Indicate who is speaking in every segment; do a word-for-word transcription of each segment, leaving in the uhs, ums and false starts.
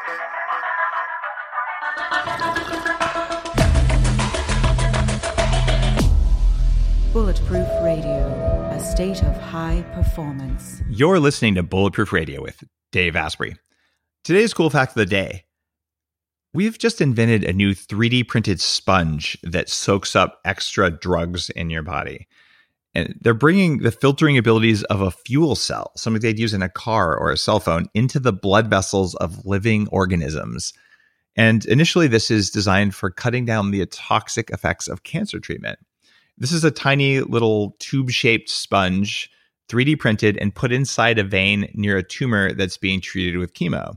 Speaker 1: Bulletproof Radio, a state of high performance.
Speaker 2: You're listening to Bulletproof Radio with Dave Asprey. Today's cool fact of the day. We've just invented a new three D printed sponge that soaks up extra drugs in your body. And they're bringing the filtering abilities of a fuel cell, something they'd use in a car or a cell phone, into the blood vessels of living organisms. And initially, this is designed for cutting down the toxic effects of cancer treatment. This is a tiny little tube-shaped sponge, three D printed and put inside a vein near a tumor that's being treated with chemo.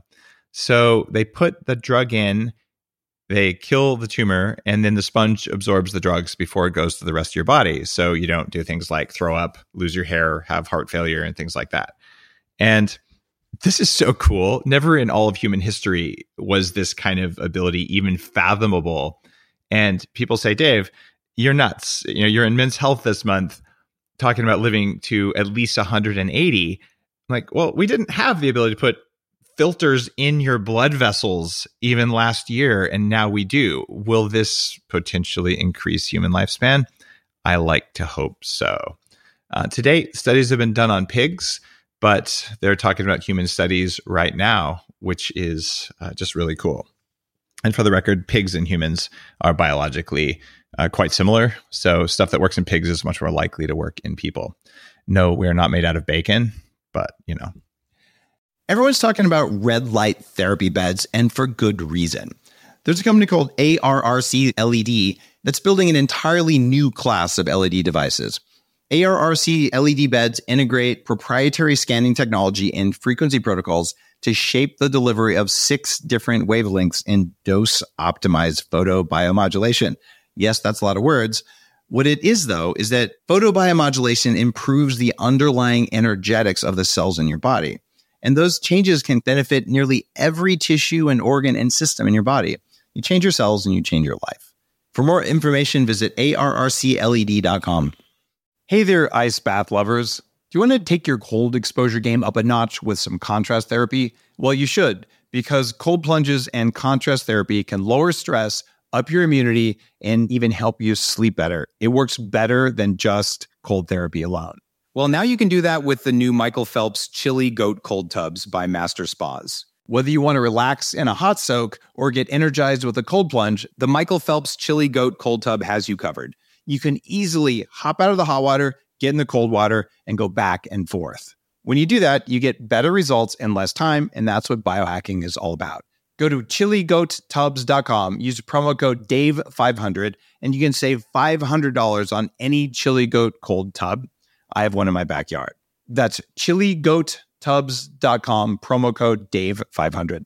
Speaker 2: So they put the drug in, they kill the tumor, and then the sponge absorbs the drugs before it goes to the rest of your body. So you don't do things like throw up, lose your hair, have heart failure, and things like that. And this is so cool. Never in all of human history was this kind of ability even fathomable. And people say, Dave, you're nuts. You know, you're in Men's Health this month talking about living to at least one hundred eighty. I'm like, well, we didn't have the ability to put filters in your blood vessels even last year, and now we do. Will this potentially increase human lifespan? I like to hope so. Uh, to date, studies have been done on pigs, but they're talking about human studies right now, which is uh, just really cool. And for the record, pigs and humans are biologically uh, quite similar. So stuff that works in pigs is much more likely to work in people. No, we're not made out of bacon, but you know.
Speaker 3: Everyone's talking about red light therapy beds, and for good reason. There's a company called A R R C L E D that's building an entirely new class of L E D devices. A R R C L E D beds integrate proprietary scanning technology and frequency protocols to shape the delivery of six different wavelengths in dose-optimized photobiomodulation. Yes, that's a lot of words. What it is, though, is that photobiomodulation improves the underlying energetics of the cells in your body. And those changes can benefit nearly every tissue and organ and system in your body. You change your cells and you change your life. For more information, visit A R R C L E D dot com.
Speaker 4: Hey there, ice bath lovers. Do you want to take your cold exposure game up a notch with some contrast therapy? Well, you should, because cold plunges and contrast therapy can lower stress, up your immunity, and even help you sleep better. It works better than just cold therapy alone. Well, now you can do that with the new Michael Phelps Chili Goat Cold Tubs by Master Spas. Whether you want to relax in a hot soak or get energized with a cold plunge, the Michael Phelps Chili Goat Cold Tub has you covered. You can easily hop out of the hot water, get in the cold water, and go back and forth. When you do that, you get better results in less time, and that's what biohacking is all about. Go to chili goat tubs dot com, use promo code Dave five hundred, and you can save five hundred dollars on any Chili Goat Cold Tub. I have one in my backyard. That's chili goat tubs dot com, promo code Dave five hundred.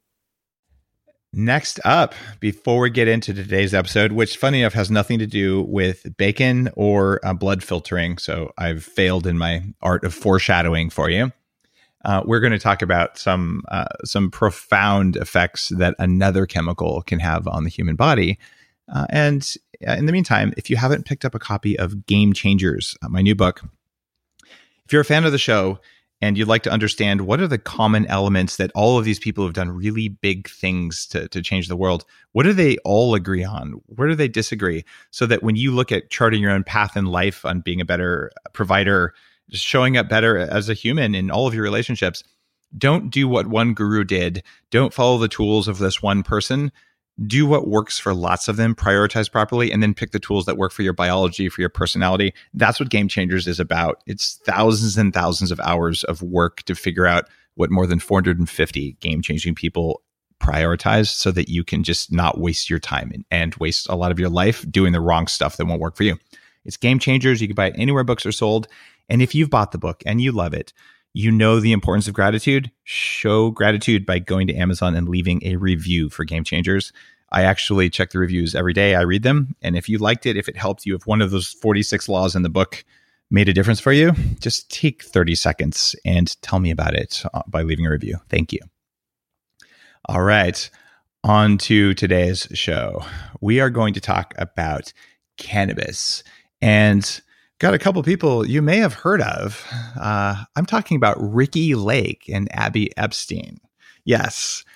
Speaker 2: Next up, before we get into today's episode, which funny enough has nothing to do with bacon or uh, blood filtering, so I've failed in my art of foreshadowing for you. Uh, we're going to talk about some uh, some profound effects that another chemical can have on the human body. Uh, and in the meantime, if you haven't picked up a copy of Game Changers, uh, my new book, if you're a fan of the show and you'd like to understand what are the common elements that all of these people who have done really big things to, to change the world, what do they all agree on? Where do they disagree? So that when you look at charting your own path in life on being a better provider, just showing up better as a human in all of your relationships, don't do what one guru did. Don't follow the tools of this one person. Do what works for lots of them, prioritize properly, and then pick the tools that work for your biology, for your personality. That's what Game Changers is about. It's thousands and thousands of hours of work to figure out what more than four hundred fifty game-changing people prioritize so that you can just not waste your time and, and waste a lot of your life doing the wrong stuff that won't work for you. It's Game Changers. You can buy it anywhere books are sold. And if you've bought the book and you love it, you know the importance of gratitude. Show gratitude by going to Amazon and leaving a review for Game Changers. I actually check the reviews every day. I read them. And if you liked it, if it helped you, if one of those forty-six laws in the book made a difference for you, just take thirty seconds and tell me about it by leaving a review. Thank you. All right. On to today's show. We are going to talk about cannabis. And got a couple people you may have heard of. Uh, I'm talking about Ricki Lake and Abby Epstein. Yes,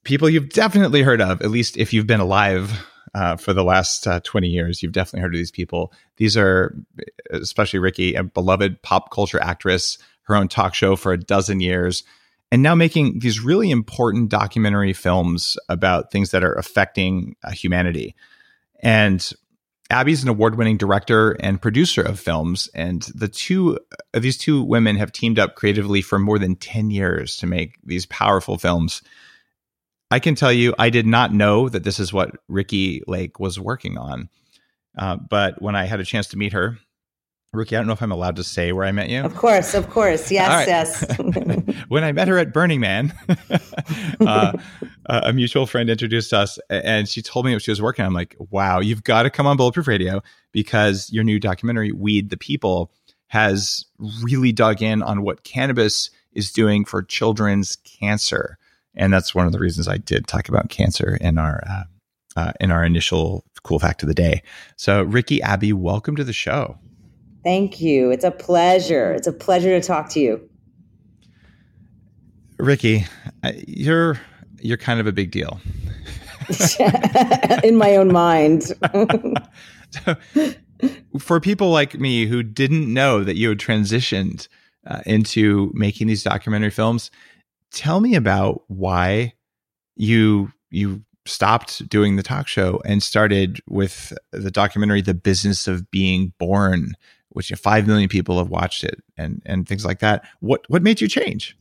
Speaker 2: people you've definitely heard of, at least if you've been alive uh, for the last uh, twenty years, you've definitely heard of these people. These are, especially Ricki, a beloved pop culture actress, her own talk show for a dozen years, and now making these really important documentary films about things that are affecting uh, humanity. And Abby's an award-winning director and producer of films, and the two uh, these two women have teamed up creatively for more than ten years to make these powerful films. I can tell you, I did not know that this is what Ricki Lake was working on. Uh, but when I had a chance to meet her, Ricki, I don't know if I'm allowed to say where I met you.
Speaker 5: Of course, of course. Yes, right. Yes.
Speaker 2: When I met her at Burning Man, uh, a mutual friend introduced us, and she told me what she was working on. I'm like, wow, you've got to come on Bulletproof Radio because your new documentary, Weed the People, has really dug in on what cannabis is doing for children's cancer. And that's one of the reasons I did talk about cancer in our uh, uh, in our initial cool fact of the day. So, Ricki, Abby, welcome to the show.
Speaker 5: Thank you. It's a pleasure. It's a pleasure to talk to you.
Speaker 2: Ricki, you're you're kind of a big deal.
Speaker 5: In my own mind.
Speaker 2: So, for people like me who didn't know that you had transitioned uh, into making these documentary films, tell me about why you you stopped doing the talk show and started with the documentary The Business of Being Born, which five million people have watched it, and and things like that. What what made you change?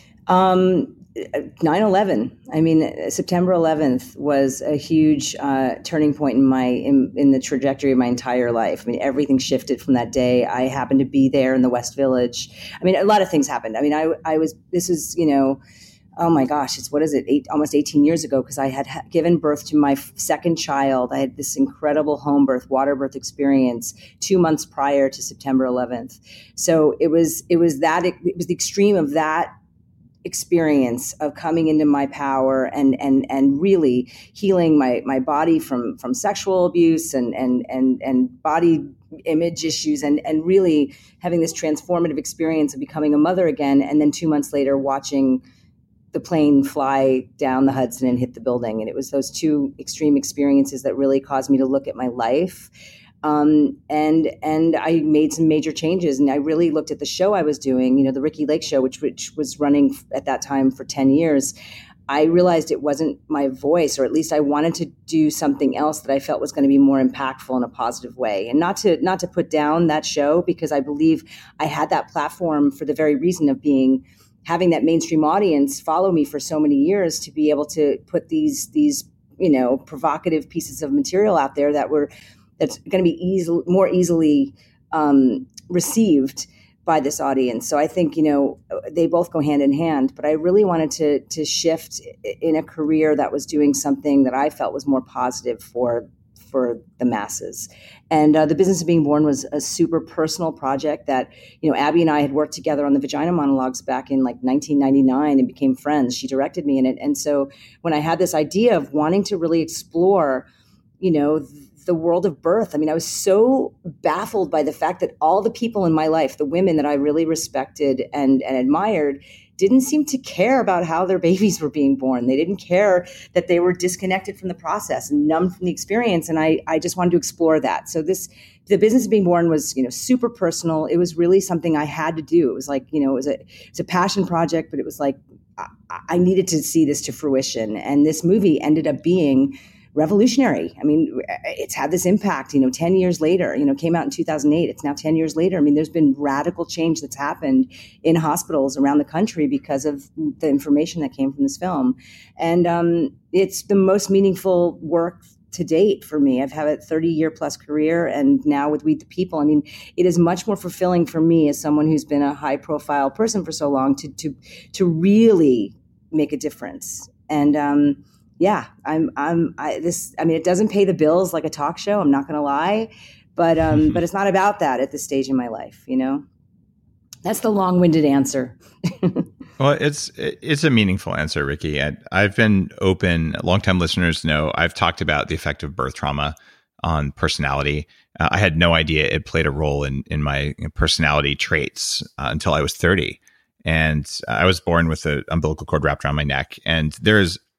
Speaker 5: Um, nine eleven. I mean, September eleventh was a huge uh, turning point in my in, in the trajectory of my entire life. I mean, everything shifted from that day. I happened to be there in the West Village. I mean, a lot of things happened. I mean, I I was this was you know. Oh my gosh, it's what is it? Eight, almost eighteen years ago, because I had ha- given birth to my f- second child. I had this incredible home birth, water birth experience two months prior to September eleventh. So it was, it was that, it, it was the extreme of that experience of coming into my power and and and really healing my my body from from sexual abuse and and and and body image issues, and and really having this transformative experience of becoming a mother again. And then two months later, watching the plane fly down the Hudson and hit the building. And it was those two extreme experiences that really caused me to look at my life. Um, and and I made some major changes. And I really looked at the show I was doing, you know, the Ricki Lake Show, which which was running at that time for ten years. I realized it wasn't my voice, or at least I wanted to do something else that I felt was going to be more impactful in a positive way. And not to not to put down that show, because I believe I had that platform for the very reason of being having that mainstream audience follow me for so many years, to be able to put these these you know provocative pieces of material out there that were that's going to be easy, more easily um, received by this audience. So I think you know they both go hand in hand. But I really wanted to to shift in a career that was doing something that I felt was more positive for for the masses. And uh, The Business of Being Born was a super personal project that, you know, Abby and I had worked together on the Vagina Monologues back in like nineteen ninety-nine and became friends. She directed me in it. And so when I had this idea of wanting to really explore, you know, the world of birth, I mean, I was so baffled by the fact that all the people in my life, the women that I really respected and, and admired, didn't seem to care about how their babies were being born. They didn't care that they were disconnected from the process and numb from the experience. And I, I just wanted to explore that. So this, The Business of Being Born was, you know, super personal. It was really something I had to do. It was like, you know, it was a, it's a passion project, but it was like, I, I needed to see this to fruition. And this movie ended up being revolutionary. I mean, it's had this impact, you know, ten years later, you know, came out in two thousand eight. It's now ten years later. I mean, there's been radical change that's happened in hospitals around the country because of the information that came from this film. And um, it's the most meaningful work to date for me. I've had a thirty year plus career, and now with Weed the People, I mean, it is much more fulfilling for me as someone who's been a high profile person for so long to, to, to really make a difference. And, um, Yeah, I'm. I'm. I, this. I mean, it doesn't pay the bills like a talk show. I'm not going to lie, but um, but it's not about that at this stage in my life. You know, that's the long-winded answer.
Speaker 2: Well, it's it's a meaningful answer, Ricki. I, I've been open. Longtime listeners know I've talked about the effect of birth trauma on personality. Uh, I had no idea it played a role in in my personality traits uh, until I was thirty, and I was born with an umbilical cord wrapped around my neck, and there's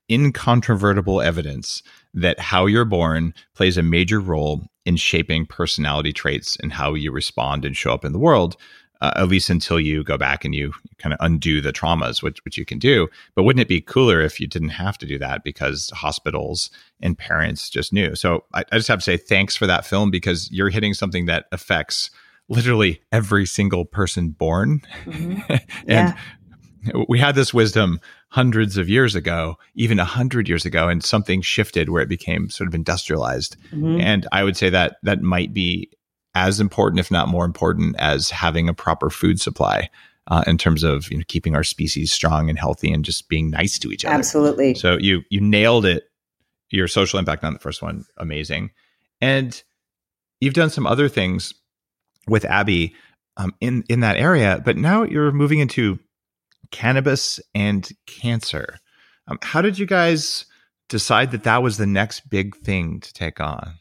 Speaker 2: incontrovertible evidence that how you're born plays a major role in shaping personality traits and how you respond and show up in the world, uh, at least until you go back and you kind of undo the traumas, which, which you can do. But wouldn't it be cooler if you didn't have to do that because hospitals and parents just knew? So I, I just have to say thanks for that film, because you're hitting something that affects literally every single person born. Mm-hmm. and yeah. we had this wisdom hundreds of years ago, even a hundred years ago, and something shifted where it became sort of industrialized. Mm-hmm. And I would say that that might be as important, if not more important, as having a proper food supply uh, in terms of, you know, keeping our species strong and healthy and just being nice to each other.
Speaker 5: Absolutely.
Speaker 2: So you you nailed it. Your social impact on the first one, amazing. And you've done some other things with Abby um, in in that area, but now you're moving into cannabis and cancer. Um, how did you guys decide that that was the next big thing to take on?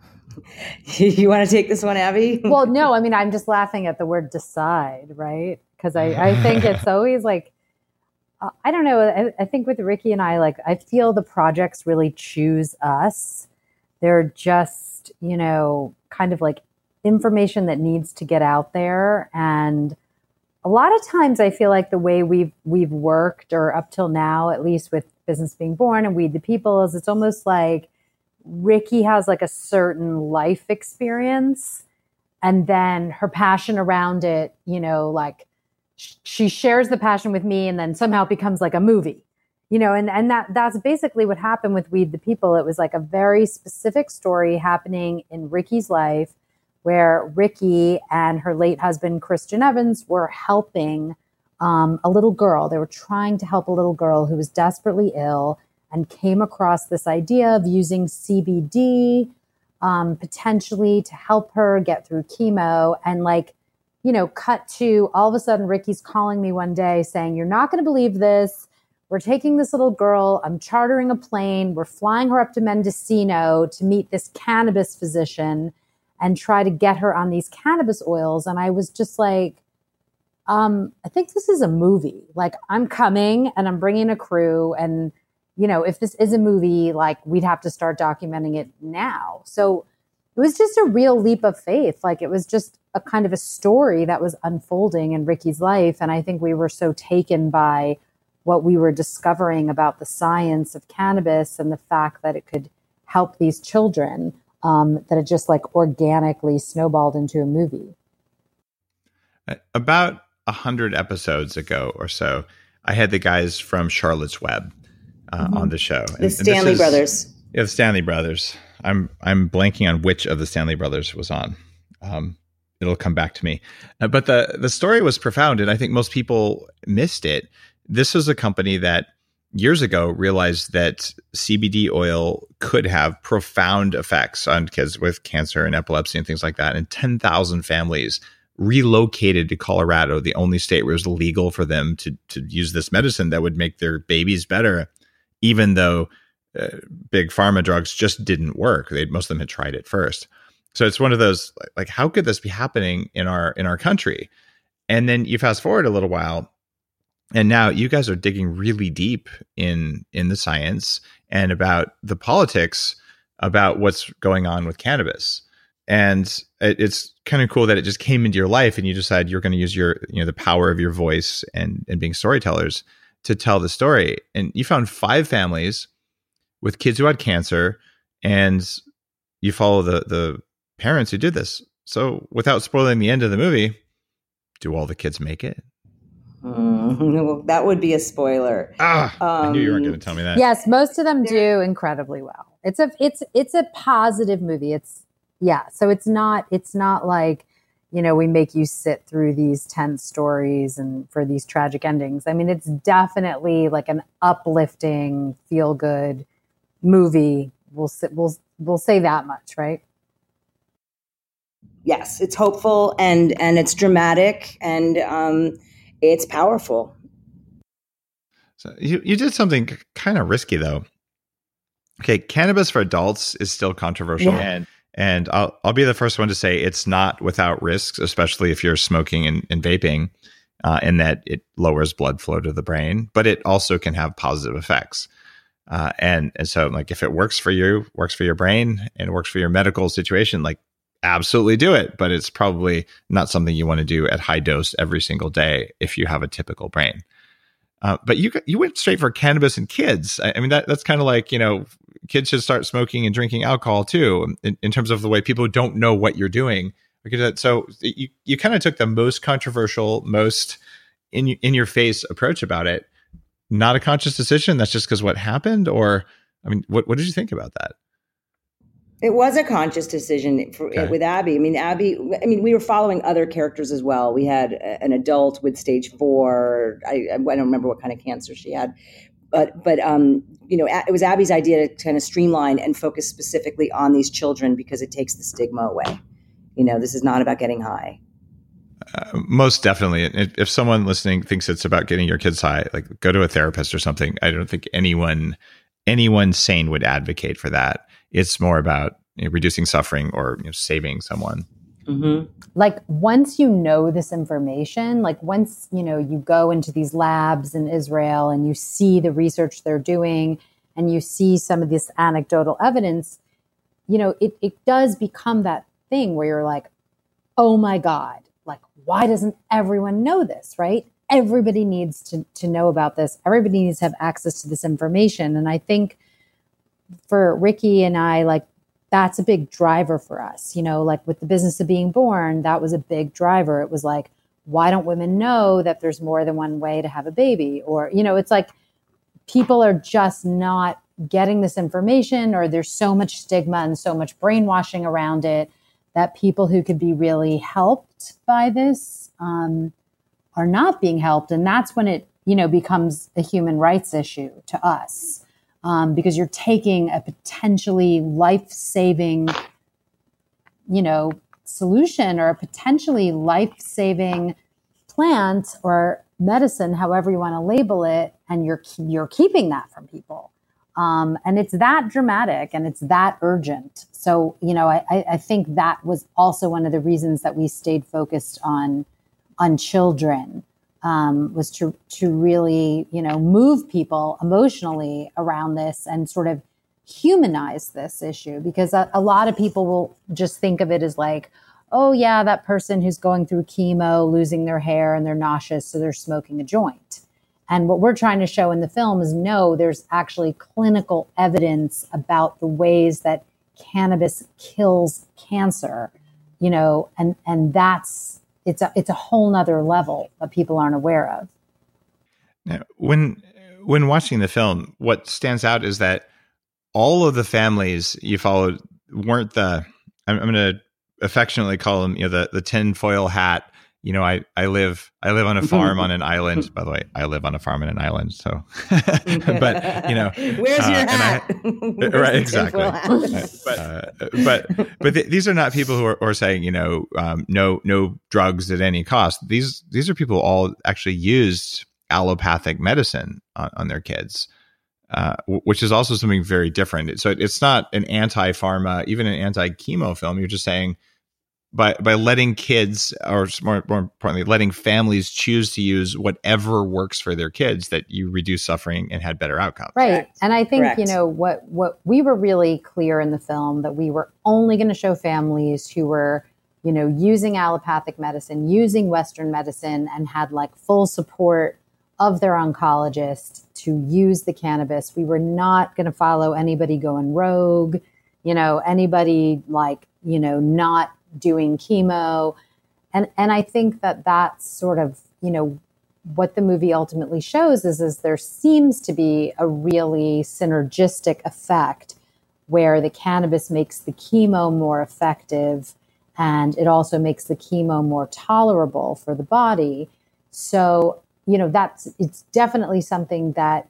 Speaker 5: You want to take this one, Abby?
Speaker 6: Well, no, I mean, I'm just laughing at the word decide, right? Because I, I think it's always like, uh, I don't know. I, I think with Ricky and I, like, I feel the projects really choose us. They're just, you know, kind of like information that needs to get out there. And a lot of times I feel like the way we've we've worked, or up till now, at least with Business Being Born and Weed the People, is it's almost like Ricky has like a certain life experience, and then her passion around it, you know, like sh- she shares the passion with me, and then somehow it becomes like a movie, you know, and, and that that's basically what happened with Weed the People. It was like a very specific story happening in Ricky's life, where Ricky and her late husband, Christian Evans, were helping um, a little girl. They were trying to help a little girl who was desperately ill, and came across this idea of using C B D um, potentially to help her get through chemo. And like, you know, cut to all of a sudden, Ricky's calling me one day saying, "You're not going to believe this. We're taking this little girl. I'm chartering a plane. We're flying her up to Mendocino to meet this cannabis physician and try to get her on these cannabis oils." And I was just like, um, I think this is a movie. Like, I'm coming and I'm bringing a crew. And, you know, if this is a movie, like, we'd have to start documenting it now. So it was just a real leap of faith. Like, it was just a kind of a story that was unfolding in Ricky's life. And I think we were so taken by what we were discovering about the science of cannabis and the fact that it could help these children, Um, that it just like organically snowballed into a movie.
Speaker 2: About a hundred episodes ago or so, I had the guys from Charlotte's Web uh, mm-hmm. on the show.
Speaker 5: The and, Stanley and is, Brothers.
Speaker 2: Yeah, the Stanley Brothers. I'm I'm blanking on which of the Stanley Brothers was on. Um, it'll come back to me. Uh, but the the story was profound, and I think most people missed it. This was a company that years ago realized that C B D oil could have profound effects on kids with cancer and epilepsy and things like that. And ten thousand families relocated to Colorado, the only state where it was legal for them to, to use this medicine that would make their babies better, even though uh, big pharma drugs just didn't work. They, most of them had tried it first. So it's one of those, like, how could this be happening in our, in our country? And then you fast forward a little while, and now you guys are digging really deep in in the science and about the politics about what's going on with cannabis. And it, it's kind of cool that it just came into your life and you decided you're going to use your, you know, the power of your voice and, and being storytellers to tell the story. And you found five families with kids who had cancer, and you follow the the parents who did this. So without spoiling the end of the movie, do all the kids make it?
Speaker 5: Mm, well, that would be a spoiler.
Speaker 2: Ah, um, I knew you weren't going to tell me that.
Speaker 6: Yes, most of them do incredibly well. It's a it's it's a positive movie. It's yeah, so it's not it's not like, you know, we make you sit through these tense stories and for these tragic endings. I mean, it's definitely like an uplifting, feel good movie. We'll we'll we'll say that much, right?
Speaker 5: Yes, it's hopeful and and it's dramatic and um it's powerful.
Speaker 2: So you, you did something kind of risky, though. Okay, cannabis for adults is still controversial, yeah. and and I'll I'll be the first one to say it's not without risks, especially if you're smoking and, and vaping, uh, in that it lowers blood flow to the brain, but it also can have positive effects. Uh, and and so like if it works for you, works for your brain, and works for your medical situation, like absolutely do it. But it's probably not something you want to do at high dose every single day if you have a typical brain. Uh, but you you went straight for cannabis in kids. I, I mean that that's kind of like, you know, kids should start smoking and drinking alcohol too, in, in terms of the way people don't know what you're doing. So you you kind of took the most controversial, most in in your face approach about it. Not a conscious decision. That's just because what happened, or I mean, what what did you think about that?
Speaker 5: It was a conscious decision for, okay. with Abby. I mean, Abby. I mean, we were following other characters as well. We had an adult with stage four. I, I don't remember what kind of cancer she had, but but um, you know, it was Abby's idea to kind of streamline and focus specifically on these children because it takes the stigma away. You know, this is not about getting high.
Speaker 2: Uh, most definitely. If, if someone listening thinks it's about getting your kids high, like go to a therapist or something. I don't think anyone anyone sane would advocate for that. It's more about, you know, reducing suffering or, you know, saving someone.
Speaker 6: Mm-hmm. Like once you know this information, like once, you know, you go into these labs in Israel and you see the research they're doing and you see some of this anecdotal evidence, you know, it, it does become that thing where you're like, oh my God, like, why doesn't everyone know this, right? Everybody needs to, to know about this. Everybody needs to have access to this information. And I think for Ricky and I, like, that's a big driver for us. You know, like with the business of being born, that was a big driver. It was like, why don't women know that there's more than one way to have a baby? Or, you know, it's like people are just not getting this information, or there's so much stigma and so much brainwashing around it that people who could be really helped by this um, are not being helped. And that's when it, you know, becomes a human rights issue to us, um, because you're taking a potentially life-saving, you know, solution or a potentially life-saving plant or medicine, however you want to label it, and you're you're keeping that from people. Um, and it's that dramatic and it's that urgent. So, you know, I, I think that was also one of the reasons that we stayed focused on on children, um, was to to really, you know, move people emotionally around this and sort of humanize this issue, because a, a lot of people will just think of it as like, oh yeah, that person who's going through chemo, losing their hair and they're nauseous, so they're smoking a joint. And what we're trying to show in the film is no, there's actually clinical evidence about the ways that cannabis kills cancer, you know, and, and that's, it's a, it's a whole nother level that people aren't aware of.
Speaker 2: Now, when, when watching the film, what stands out is that all of the families you followed weren't the, I'm, I'm going to affectionately call them, you know, the, the tinfoil hat. You know, I, I live I live on a farm on an island. By the way, I live on a farm on an island. So, but you know,
Speaker 5: where's
Speaker 2: uh,
Speaker 5: your hat?
Speaker 2: I, where's right, exactly. Hat? But uh, but but th- these are not people who are, are saying, you know, um, no no drugs at any cost. These these are people who all actually used allopathic medicine on, on their kids, uh, w- which is also something very different. So it's not an anti-pharma, even an anti-chemo film. You're just saying, By by letting kids, or more, more importantly, letting families choose to use whatever works for their kids, that you reduce suffering and had better outcomes.
Speaker 6: Right.
Speaker 5: Correct.
Speaker 6: And I think,
Speaker 5: Correct.
Speaker 6: you know, what, what we were really clear in the film that we were only going to show families who were, you know, using allopathic medicine, using Western medicine, and had like full support of their oncologist to use the cannabis. We were not going to follow anybody going rogue, you know, anybody like, you know, not doing chemo. And, and I think that that's sort of, you know, what the movie ultimately shows is, is there seems to be a really synergistic effect where the cannabis makes the chemo more effective, and it also makes the chemo more tolerable for the body. So, you know, that's, it's definitely something that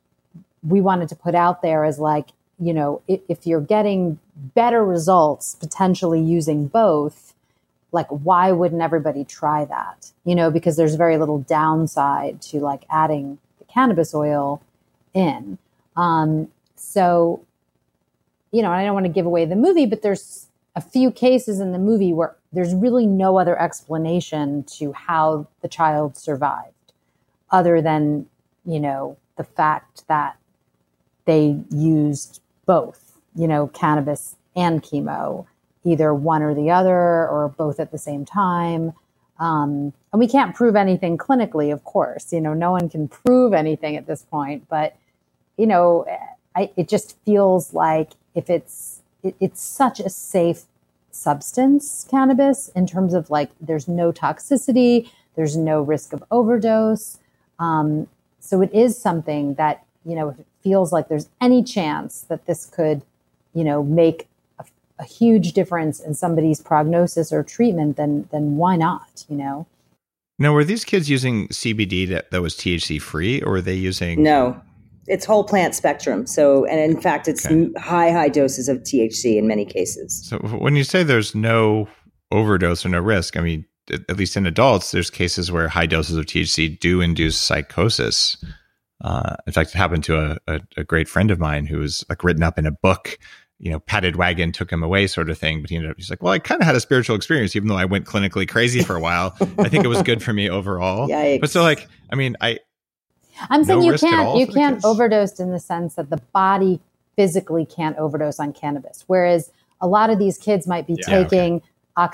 Speaker 6: we wanted to put out there as like, you know, if, if you're getting better results potentially using both, like, why wouldn't everybody try that? You know, because there's very little downside to like adding the cannabis oil in. Um, so, you know, I don't want to give away the movie, but there's a few cases in the movie where there's really no other explanation to how the child survived other than, you know, the fact that they used both, you know, cannabis and chemo, either one or the other or both at the same time. Um, and we can't prove anything clinically, of course. You know, no one can prove anything at this point. But, you know, I, it just feels like if it's it, it's such a safe substance, cannabis, in terms of like there's no toxicity, there's no risk of overdose. Um, so it is something that, you know, if it feels like there's any chance that this could, you know, make a, a huge difference in somebody's prognosis or treatment, then then why not, you know?
Speaker 2: Now, were these kids using C B D that, that was T H C free, or were they using?
Speaker 5: No, it's whole plant spectrum. So, and in fact, it's
Speaker 2: Okay.
Speaker 5: high, high doses of T H C in many cases.
Speaker 2: So when you say there's no overdose or no risk, I mean, at at least in adults, there's cases where high doses of T H C do induce psychosis. Uh, in fact, it happened to a, a, a great friend of mine who was like written up in a book, you know, padded wagon took him away sort of thing. But he ended up, he's like, well, I kind of had a spiritual experience, even though I went clinically crazy for a while. I think it was good for me overall.
Speaker 5: Yikes.
Speaker 2: But so like, I mean, I,
Speaker 6: I'm saying
Speaker 2: No
Speaker 6: you
Speaker 2: risk at all
Speaker 6: can't you
Speaker 2: for the
Speaker 6: can't
Speaker 2: kids?
Speaker 6: overdose in the sense that the body physically can't overdose on cannabis. Whereas a lot of these kids might be
Speaker 2: Yeah,
Speaker 6: taking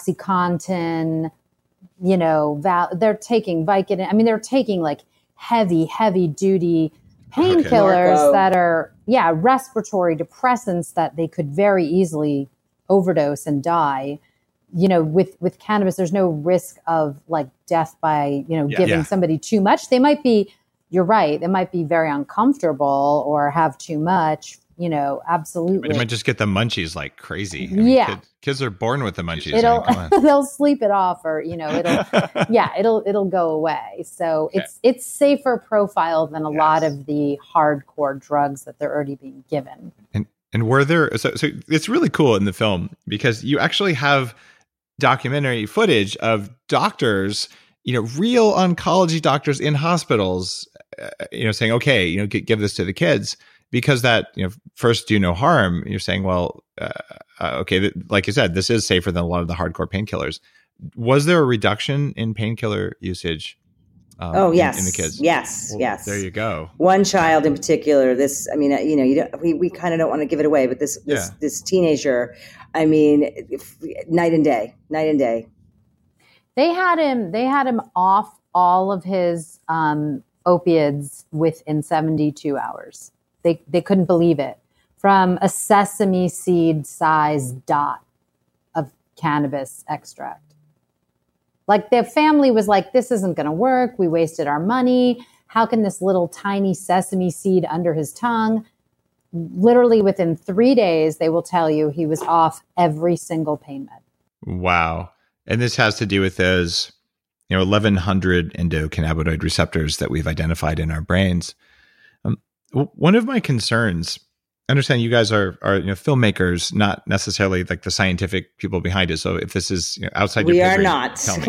Speaker 6: OxyContin, you know, val- they're taking Vicodin. I mean, they're taking like heavy, heavy duty painkillers
Speaker 5: Narco.
Speaker 6: that are, yeah, respiratory depressants that they could very easily overdose and die. You know, with, with cannabis, there's no risk of like death by, you know,
Speaker 2: Yeah.
Speaker 6: giving
Speaker 2: Yeah.
Speaker 6: somebody too much. They might be, you're right, they might be very uncomfortable or have too much, you know, absolutely.
Speaker 2: you might just get the munchies like crazy.
Speaker 6: Yeah.
Speaker 2: kid- kids are born with the munchies. I
Speaker 6: It'll
Speaker 2: mean, come on.
Speaker 6: they'll sleep it off, or you know, it'll yeah, it'll it'll go away. So
Speaker 2: Okay.
Speaker 6: it's it's safer profile than a lot
Speaker 2: Yes.
Speaker 6: of the hardcore drugs that they're already being given.
Speaker 2: And and were there so so it's really cool in the film because you actually have documentary footage of doctors, you know, real oncology doctors in hospitals, uh, you know, saying, okay, you know, g- give this to the kids because that, you know, first do no harm. You're saying, well, uh, uh, okay, th- like you said, this is safer than a lot of the hardcore painkillers. Was there a reduction in painkiller usage? Um,
Speaker 5: Oh,
Speaker 2: in-
Speaker 5: yes.
Speaker 2: in, the kids.
Speaker 5: Yes,
Speaker 2: Well,
Speaker 5: yes.
Speaker 2: There you go.
Speaker 5: One child in particular, this, I mean, uh, you know, you don't, we, we kind of don't want to give it away, but this, this,
Speaker 2: Yeah.
Speaker 5: this teenager, I mean, if, night and day, night and day.
Speaker 6: They had him they had him off all of his um, opiates within seventy-two hours. They they couldn't believe it. From a sesame seed size dot of cannabis extract. Like the family was like, this isn't going to work. We wasted our money. How can this little tiny sesame seed under his tongue? Literally within three days, they will tell you he was off every single pain med.
Speaker 2: Wow. And this has to do with those, you know, eleven hundred endocannabinoid receptors that we've identified in our brains. Um, w- one of my concerns, I understand you guys are, are you know, filmmakers, not necessarily like the scientific people behind it. So if this is you know, outside
Speaker 5: We
Speaker 2: your pay
Speaker 5: are
Speaker 2: grade,
Speaker 5: not.
Speaker 2: tell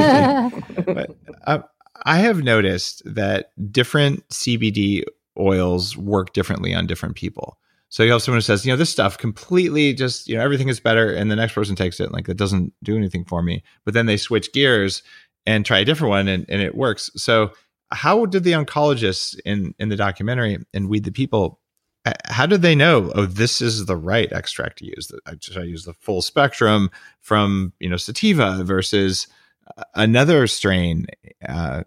Speaker 2: me. But uh, I have noticed that different C B D oils work differently on different people. So you have someone who says, you know, this stuff completely just, you know, everything is better. And the next person takes it and like, it doesn't do anything for me. But then they switch gears and try a different one and, and it works. So how did the oncologists in, in the documentary and We the People, uh, how did they know, oh, this is the right extract to use? I just I use the full spectrum from, you know, sativa versus another strain. Uh,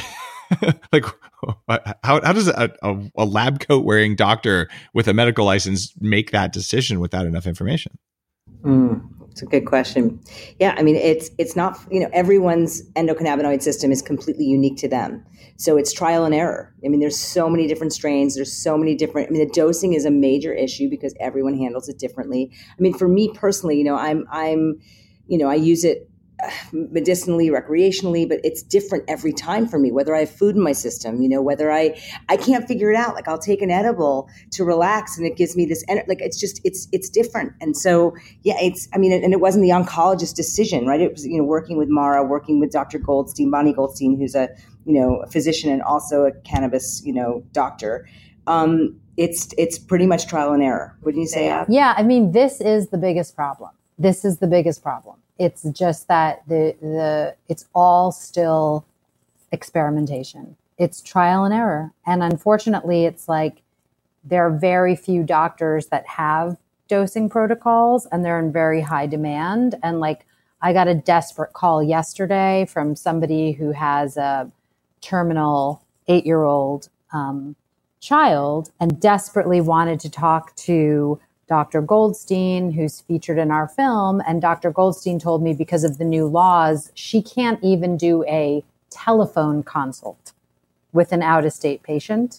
Speaker 2: like how how does a, a, a lab coat wearing doctor with a medical license make that decision without enough information?
Speaker 5: Mm, it's a good question. Yeah, I mean, it's it's not, you know, everyone's endocannabinoid system is completely unique to them. So it's trial and error. I mean, there's so many different strains. There's so many different, I mean, the dosing is a major issue because everyone handles it differently. I mean, for me personally, you know, I'm, I'm, you know, I use it medicinally, recreationally, but it's different every time for me, whether I have food in my system, you know, whether I, I can't figure it out. Like I'll take an edible to relax and it gives me this, ener- like, it's just, it's, it's different. And so, yeah, it's, I mean, and it wasn't the oncologist's decision, right? It was, you know, working with Mara, working with Doctor Goldstein, Bonnie Goldstein, who's a, you know, a physician and also a cannabis, you know, doctor. Um, it's, it's pretty much trial and error. Wouldn't you say, Ab?
Speaker 6: Yeah, I mean, this is the biggest problem. This is the biggest problem. It's just that the the it's all still experimentation. It's trial and error. And unfortunately, it's like there are very few doctors that have dosing protocols, and they're in very high demand. And like, I got a desperate call yesterday from somebody who has a terminal eight-year-old um, child and desperately wanted to talk to Doctor Goldstein, who's featured in our film. And Doctor Goldstein told me because of the new laws, she can't even do a telephone consult with an out-of-state patient.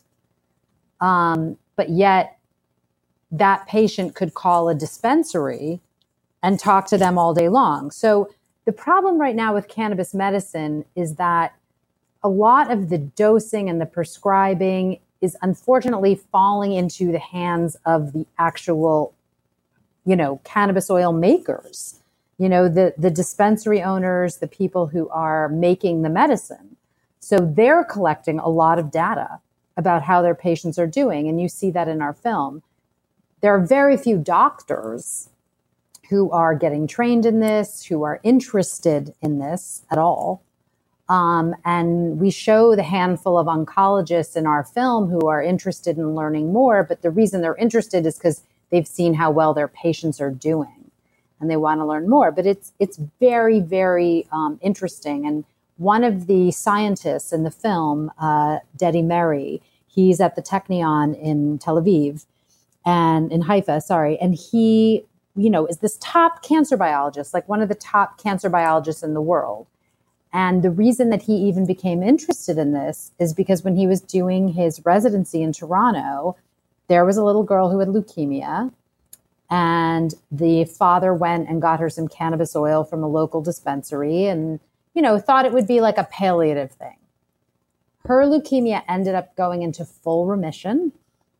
Speaker 6: Um, but yet that patient could call a dispensary and talk to them all day long. So the problem right now with cannabis medicine is that a lot of the dosing and the prescribing is unfortunately falling into the hands of the actual, you know, cannabis oil makers, you know, the, the dispensary owners, the people who are making the medicine. So they're collecting a lot of data about how their patients are doing. And you see that in our film. There are very few doctors who are getting trained in this, who are interested in this at all. Um, and we show the handful of oncologists in our film who are interested in learning more. But the reason they're interested is because they've seen how well their patients are doing and they want to learn more. But it's it's very, very um, interesting. And one of the scientists in the film, uh, Dedi Meiri, he's at the Technion in Tel Aviv and in Haifa, sorry. And he, you know, is this top cancer biologist, like one of the top cancer biologists in the world. And the reason that he even became interested in this is because when he was doing his residency in Toronto, there was a little girl who had leukemia, and the father went and got her some cannabis oil from a local dispensary and, you know, thought it would be like a palliative thing. Her leukemia ended up going into full remission.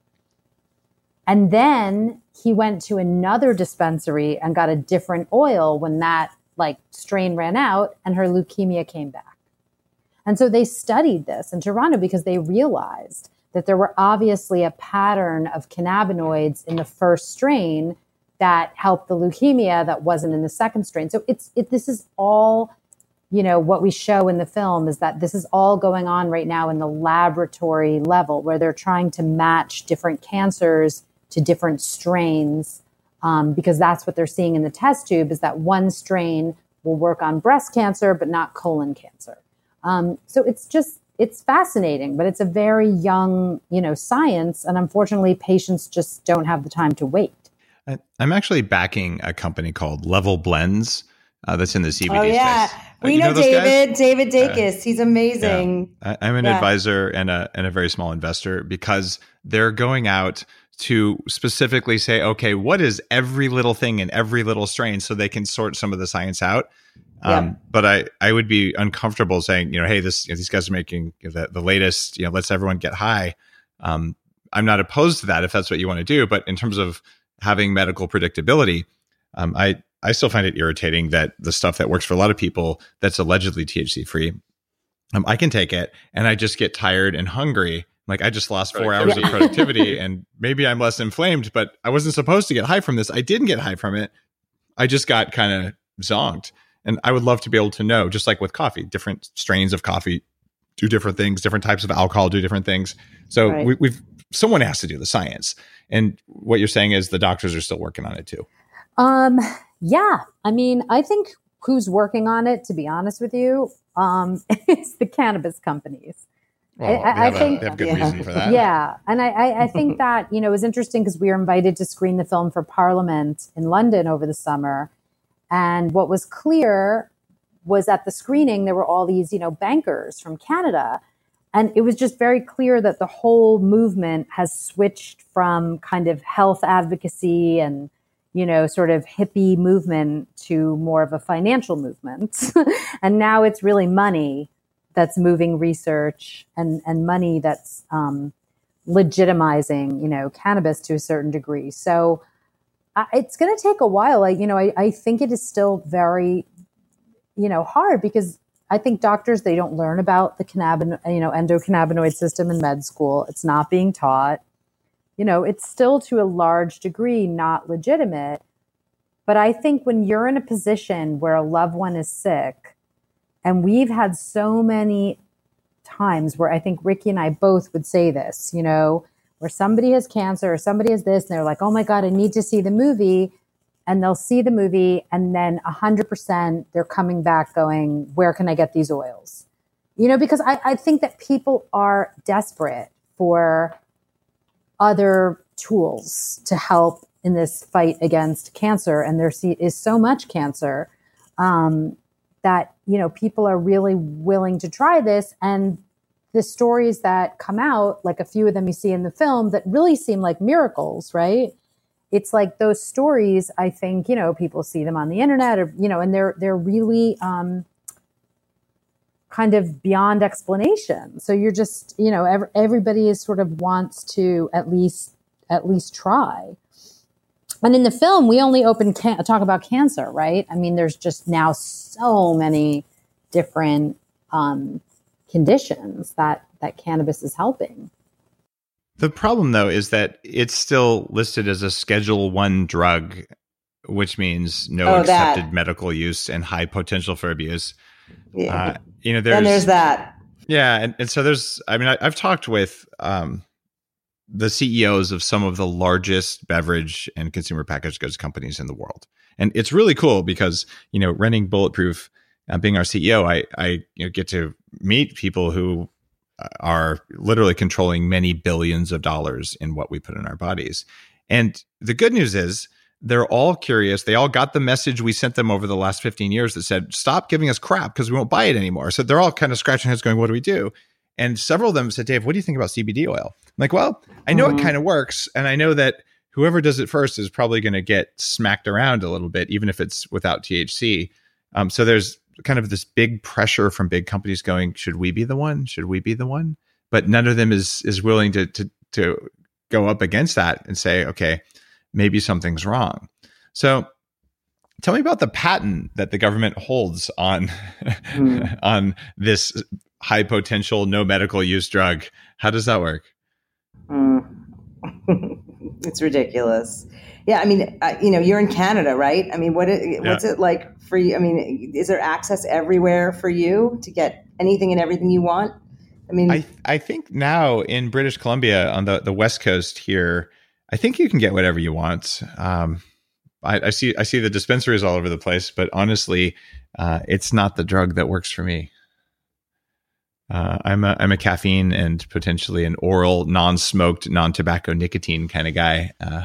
Speaker 6: And then he went to another dispensary and got a different oil when that like strain ran out, and her leukemia came back. And so they studied this in Toronto because they realized that there were obviously a pattern of cannabinoids in the first strain that helped the leukemia that wasn't in the second strain. So it's it, this is all, you know, what we show in the film is that this is all going on right now in the laboratory level where they're trying to match different cancers to different strains, um, because that's what they're seeing in the test tube is that one strain will work on breast cancer, but not colon cancer. Um, so it's just, it's fascinating, but it's a very young, you know, science. And unfortunately, patients just don't have the time to wait.
Speaker 2: I, I'm actually backing a company called Level Blends uh, that's in the C B D
Speaker 5: oh, yeah.
Speaker 2: space.
Speaker 5: We
Speaker 2: you
Speaker 5: know,
Speaker 2: know
Speaker 5: David,
Speaker 2: guys?
Speaker 5: David Dacus. Uh, He's amazing.
Speaker 2: Yeah. I, I'm an
Speaker 5: yeah.
Speaker 2: advisor and a, and a very small investor because they're going out to specifically say, okay, what is every little thing in every little strain so they can sort some of the science out. Um, yeah. But I, I would be uncomfortable saying, you know, hey, this, you know, these guys are making the, the latest, you know, let's everyone get high. Um, I'm not opposed to that if that's what you want to do. But in terms of having medical predictability, um, I, I still find it irritating that the stuff that works for a lot of people that's allegedly T H C free, um, I can take it and I just get tired and hungry. Like I just lost four hours of productivity and maybe I'm less inflamed, but I wasn't supposed to get high from this. I didn't get high from it. I just got kind of zonked. And I would love to be able to know, just like with coffee, different strains of coffee do different things, different types of alcohol do different things. So right. we, we've, someone has to do the science. And what you're saying is the doctors are still working on it too.
Speaker 6: Um, yeah. I mean, I think who's working on it, to be honest with you, um, is the cannabis companies.
Speaker 2: Well,
Speaker 6: I, I think
Speaker 2: a, they have good yeah. reason for that.
Speaker 6: Yeah. And I, I, I think that, you know, it was interesting because we were invited to screen the film for Parliament in London over the summer. And what was clear was at the screening, there were all these, you know, bankers from Canada. And it was just very clear that the whole movement has switched from kind of health advocacy and, you know, sort of hippie movement to more of a financial movement. And now it's really money that's moving research and, and money that's um, legitimizing, you know, cannabis to a certain degree. So uh, it's going to take a while. I, you know, I, I think it is still very, you know, hard because I think doctors, they don't learn about the cannabinoid, you know, endocannabinoid system in med school. It's not being taught. You know, it's still to a large degree not legitimate. But I think when you're in a position where a loved one is sick, and we've had so many times where I think Ricky and I both would say this, you know, where somebody has cancer or somebody has this, and they're like, oh my God, I need to see the movie. And they'll see the movie, and then one hundred percent they're coming back going, where can I get these oils? You know, because I, I think that people are desperate for other tools to help in this fight against cancer. And there is so much cancer um, that, you know, people are really willing to try this. And the stories that come out, like a few of them you see in the film that really seem like miracles, right? It's like those stories, I think, you know, people see them on the internet or, you know, and they're, they're really um, kind of beyond explanation. So you're just, you know, every, everybody is sort of wants to at least, at least try. And in the film, we only open can- talk about cancer, right? I mean, there's just now so many different um, conditions that, that cannabis is helping.
Speaker 2: The problem, though, is that it's still listed as a Schedule One drug, which means no
Speaker 5: oh,
Speaker 2: accepted
Speaker 5: that.
Speaker 2: medical use and high potential for abuse.
Speaker 5: Yeah.
Speaker 2: Uh, you know, there's,
Speaker 5: and there's that.
Speaker 2: Yeah, and, and so there's. I mean, I, I've talked with um, the C E Os of some of the largest beverage and consumer packaged goods companies in the world, and it's really cool because you know, running Bulletproof, uh, being our C E O, I I you know get to meet people who are literally controlling many billions of dollars in what we put in our bodies. And the good news is they're all curious. They all got the message we sent them over the last fifteen years that said, stop giving us crap because we won't buy it anymore. So they're all kind of scratching heads going, what do we do? And several of them said, Dave, what do you think about C B D oil? I'm like, well, I know mm-hmm. it kind of works. And I know that whoever does it first is probably going to get smacked around a little bit, even if it's without T H C. Um, so there's kind of this big pressure from big companies going, should we be the one? Should we be the one? But none of them is is willing to to to go up against that and say, okay, maybe something's wrong. So tell me about the patent that the government holds on mm. on this high potential, no medical use drug. How does that work?
Speaker 5: Mm. It's ridiculous. Yeah, I mean, uh, you know, you're in Canada, right? I mean, what is, what's yeah. it like for you? I mean, is there access everywhere for you to get anything and everything you want? I mean,
Speaker 2: I I think now in British Columbia on the, the West Coast here, I think you can get whatever you want. Um, I, I see I see the dispensaries all over the place, but honestly, uh, it's not the drug that works for me. Uh, I'm a I'm a caffeine and potentially an oral, non-smoked, non-tobacco nicotine kind of guy. Uh,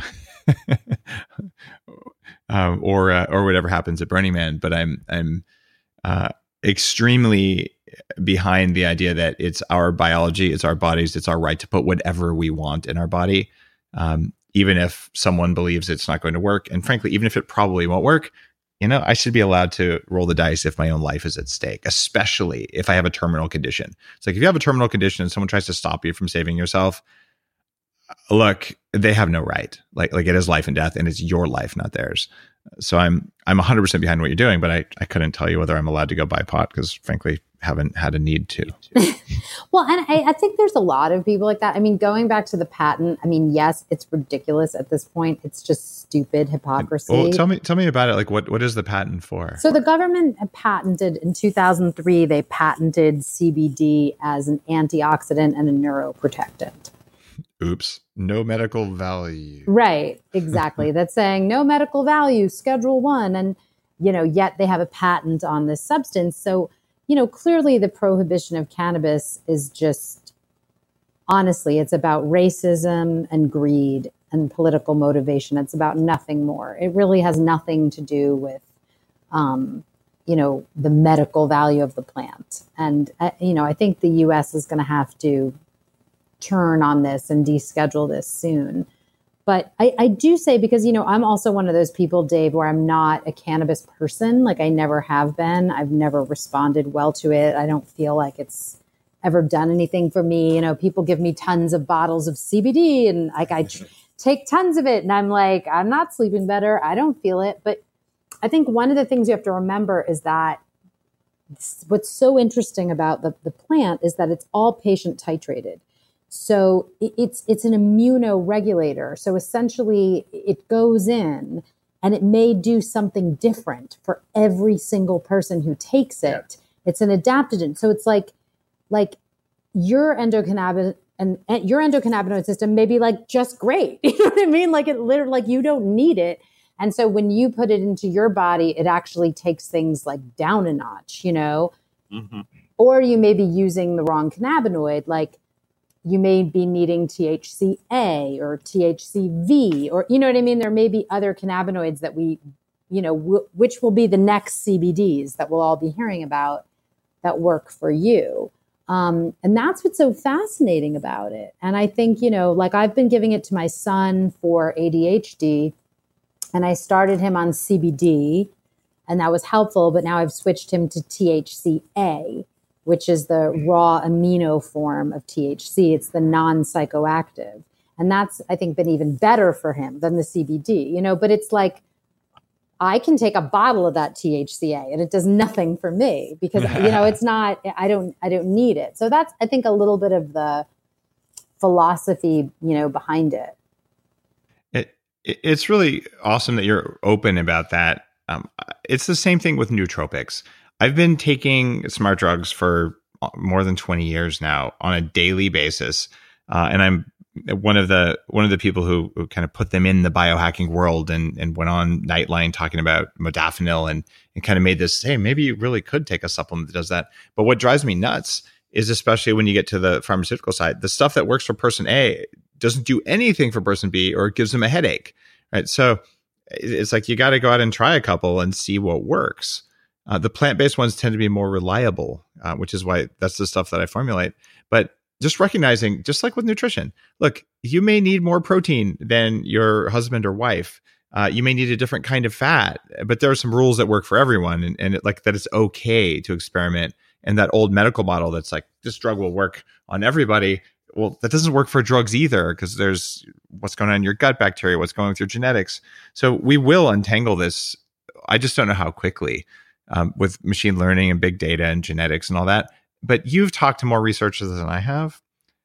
Speaker 2: um, or uh, or whatever happens at Burning Man, but I'm I'm uh, extremely behind the idea that it's our biology, it's our bodies, it's our right to put whatever we want in our body, um, even if someone believes it's not going to work, and frankly, even if it probably won't work. You know, I should be allowed to roll the dice if my own life is at stake, especially if I have a terminal condition. It's like if you have a terminal condition and someone tries to stop you from saving yourself, look, they have no right. Like, like it is life and death, and it's your life, not theirs. So I'm I'm one hundred percent behind what you're doing, but I, I couldn't tell you whether I'm allowed to go buy pot because, frankly, haven't had a need to.
Speaker 6: Well, and I, I think there's a lot of people like that. I mean, going back to the patent, I mean, yes, it's ridiculous at this point. It's just stupid hypocrisy.
Speaker 2: Well, tell me tell me about it. Like, what, what is the patent for?
Speaker 6: So the government patented, in two thousand three, they patented C B D as an antioxidant and a neuroprotectant.
Speaker 2: Oops. No medical value.
Speaker 6: Right. Exactly. That's saying no medical value, Schedule One. And, you know, yet they have a patent on this substance. So, you know, clearly the prohibition of cannabis is just, honestly, it's about racism and greed and political motivation. It's about nothing more. It really has nothing to do with, um, you know, the medical value of the plant. And, uh, you know, I think the U S is going to have to turn on this and deschedule this soon. But I, I do say, because, you know, I'm also one of those people, Dave, where I'm not a cannabis person. Like I never have been. I've never responded well to it. I don't feel like it's ever done anything for me. You know, people give me tons of bottles of C B D and like I t- take tons of it. And I'm like, I'm not sleeping better. I don't feel it. But I think one of the things you have to remember is that what's so interesting about the, the plant is that it's all patient titrated. So it's it's an immunoregulator. So essentially it goes in and it may do something different for every single person who takes it. Yeah. It's an adaptogen. So it's like like your endocannabinoid and, and your endocannabinoid system may be like just great. You know what I mean? Like it literally, like you don't need it. And so when you put it into your body, it actually takes things like down a notch, you know, mm-hmm. Or you may be using the wrong cannabinoid. Like you may be needing T H C A or T H C V, or, you know what I mean? There may be other cannabinoids that we, you know, w- which will be the next C B Ds that we'll all be hearing about that work for you. Um, and that's what's so fascinating about it. And I think, you know, like I've been giving it to my son for A D H D, and I started him on C B D, and that was helpful. But now I've switched him to T H C A, which is the raw amino form of T H C. It's the non-psychoactive. And that's, I think, been even better for him than the C B D, you know, but it's like, I can take a bottle of that T H C A and it does nothing for me because, you know, it's not, I don't, I don't need it. So that's, I think, a little bit of the philosophy, you know, behind it.
Speaker 2: It, it's really awesome that you're open about that. Um, it's the same thing with nootropics. I've been taking smart drugs for more than twenty years now on a daily basis. Uh, and I'm one of the one of the people who, who kind of put them in the biohacking world and, and went on Nightline talking about modafinil and, and kind of made this, hey, maybe you really could take a supplement that does that. But what drives me nuts is, especially when you get to the pharmaceutical side, the stuff that works for person A doesn't do anything for person B, or it gives them a headache, right? So it's like you got to go out and try a couple and see what works. Uh, the plant-based ones tend to be more reliable, uh, which is why that's the stuff that I formulate. But just recognizing, just like with nutrition, look, you may need more protein than your husband or wife. Uh, you may need a different kind of fat, but there are some rules that work for everyone, and, and it, like that it's okay to experiment. And that old medical model that's like, this drug will work on everybody. Well, that doesn't work for drugs either, because there's what's going on in your gut bacteria, what's going on with your genetics. So we will untangle this. I just don't know how quickly. Um, with machine learning and big data and genetics and all that. But you've talked to more researchers than I have.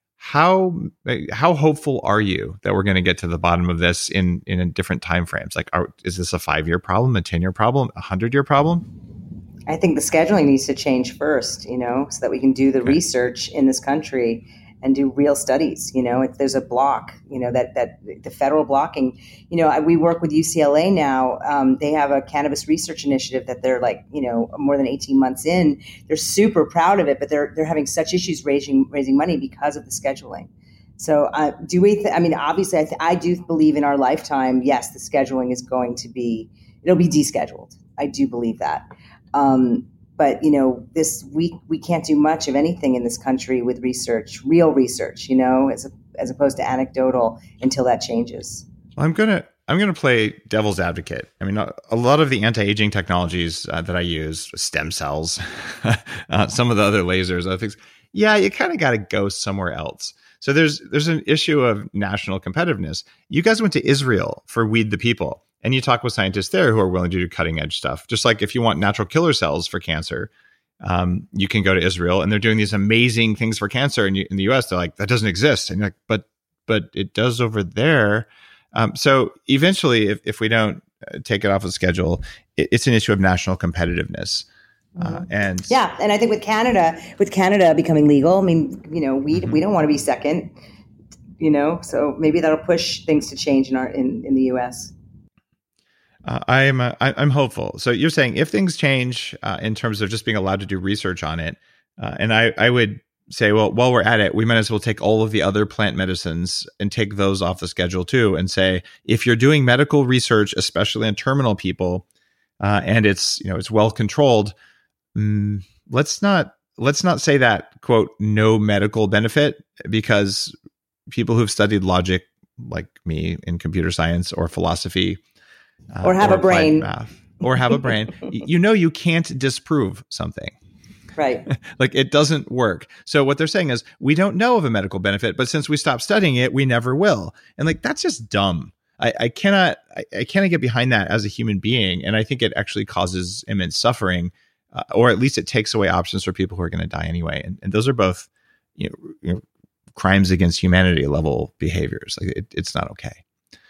Speaker 2: How how hopeful are you that we're going to get to the bottom of this in in a different timeframes? Like, are, is this a five-year problem, a ten-year problem, a hundred-year problem?
Speaker 5: I think the scheduling needs to change first, you know, so that we can do the okay. research in this country and do real studies. You know, if there's a block, you know, that that the federal blocking, you know, I, we work with U C L A now. Um, they have a cannabis research initiative that they're like, you know, more than eighteen months in. They're super proud of it, but they're they're having such issues raising raising money because of the scheduling. So uh, do we, th- I mean, obviously I, th- I do believe in our lifetime, yes, the scheduling is going to be, it'll be descheduled. I do believe that. Um, But, you know, this week we can't do much of anything in this country with research, real research, you know, as a, as opposed to anecdotal until that changes.
Speaker 2: I'm going to I'm going to play devil's advocate. I mean, a, a lot of the anti-aging technologies uh, that I use, stem cells, uh, some of the other lasers, other things. Yeah, you kind of got to go somewhere else. So there's there's an issue of national competitiveness. You guys went to Israel for Weed the People. And you talk with scientists there who are willing to do cutting edge stuff. Just like if you want natural killer cells for cancer, um, you can go to Israel, and they're doing these amazing things for cancer. And in the U S, they're like, that doesn't exist. And you're like, but but it does over there. Um, so eventually, if, if we don't take it off the schedule, it, it's an issue of national competitiveness. Uh, and
Speaker 5: yeah, and I think with Canada, with Canada becoming legal, I mean, you know, we mm-hmm. we don't want to be second, you know, so maybe that'll push things to change in our in, in the U S.
Speaker 2: Uh, I'm uh, I'm hopeful. So you're saying if things change uh, in terms of just being allowed to do research on it, uh, and I, I would say, well, while we're at it, we might as well take all of the other plant medicines and take those off the schedule too, and say, if you're doing medical research, especially on terminal people, uh, and it's you know it's well controlled, mm, let's not let's not say that quote no medical benefit, because people who've studied logic like me in computer science or philosophy. Uh,
Speaker 5: or have or a brain.
Speaker 2: Math, or have a brain. You know, you can't disprove something.
Speaker 5: Right.
Speaker 2: Like it doesn't work. So what they're saying is we don't know of a medical benefit, but since we stopped studying it, we never will. And like, that's just dumb. I, I cannot, I, I cannot get behind that as a human being. And I think it actually causes immense suffering, uh, or at least it takes away options for people who are going to die anyway. And, and those are both, you know, you know, crimes against humanity level behaviors. Like it, it's not okay.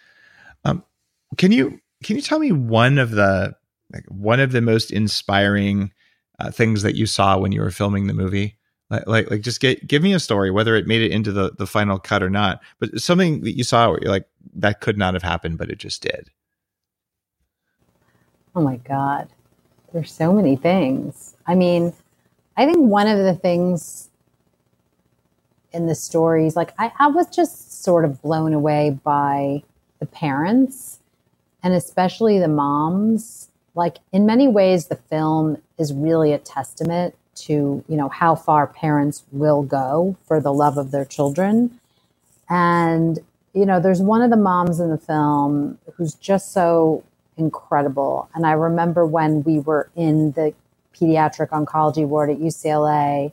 Speaker 2: Um, can you, Can you tell me one of the like, one of the most inspiring uh, things that you saw when you were filming the movie? Like, like, like just get, give me a story, whether it made it into the, the final cut or not, but something that you saw where you're like, that could not have happened, but it just did.
Speaker 6: Oh my God. There's so many things. I mean, I think one of the things in the stories, like I, I was just sort of blown away by the parents and especially the moms. Like in many ways, the film is really a testament to, you know, how far parents will go for the love of their children. And, you know, there's one of the moms in the film who's just so incredible. And I remember when we were in the pediatric oncology ward at U C L A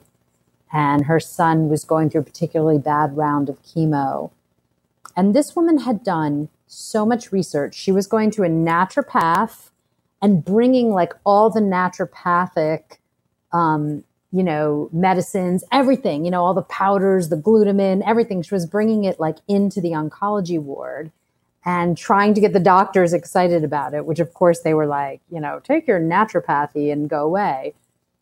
Speaker 6: and her son was going through a particularly bad round of chemo. And this woman had done so much research. She was going to a naturopath and bringing like all the naturopathic Um, you know, medicines, everything, you know, all the powders, the glutamine, everything. She was bringing it like into the oncology ward and trying to get the doctors excited about it, which of course they were like, you know, take your naturopathy and go away.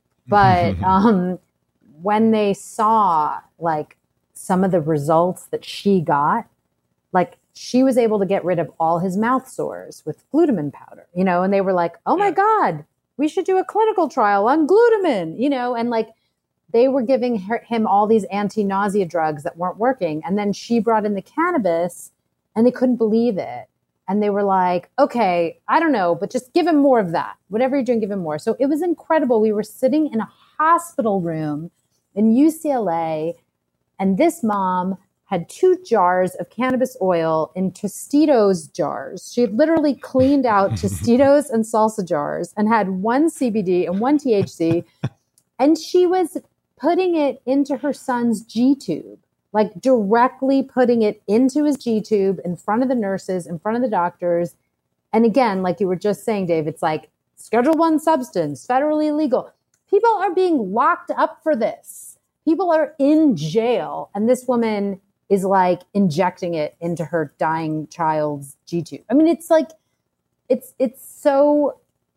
Speaker 6: But um, when they saw like some of the results that she got, like she was able to get rid of all his mouth sores with glutamine powder, you know, and they were like, oh my God, we should do a clinical trial on glutamine, you know, and like they were giving her, him all these anti-nausea drugs that weren't working. And then she brought in the cannabis and they couldn't believe it. And they were like, okay, I don't know, but just give him more of that. Whatever you're doing, give him more. So it was incredible. We were sitting in a hospital room in U C L A and this mom had two jars of cannabis oil in Tostitos jars. She had literally cleaned out Tostitos and salsa jars and had one C B D and one T H C. And she was putting it into her son's G-tube, like directly putting it into his G-tube in front of the nurses, in front of the doctors. And again, like you were just saying, Dave, it's like Schedule One substance, federally illegal. People are being locked up for this. People are in jail. And this woman is like injecting it into her dying child's G-tube. I mean, it's like, it's, it's so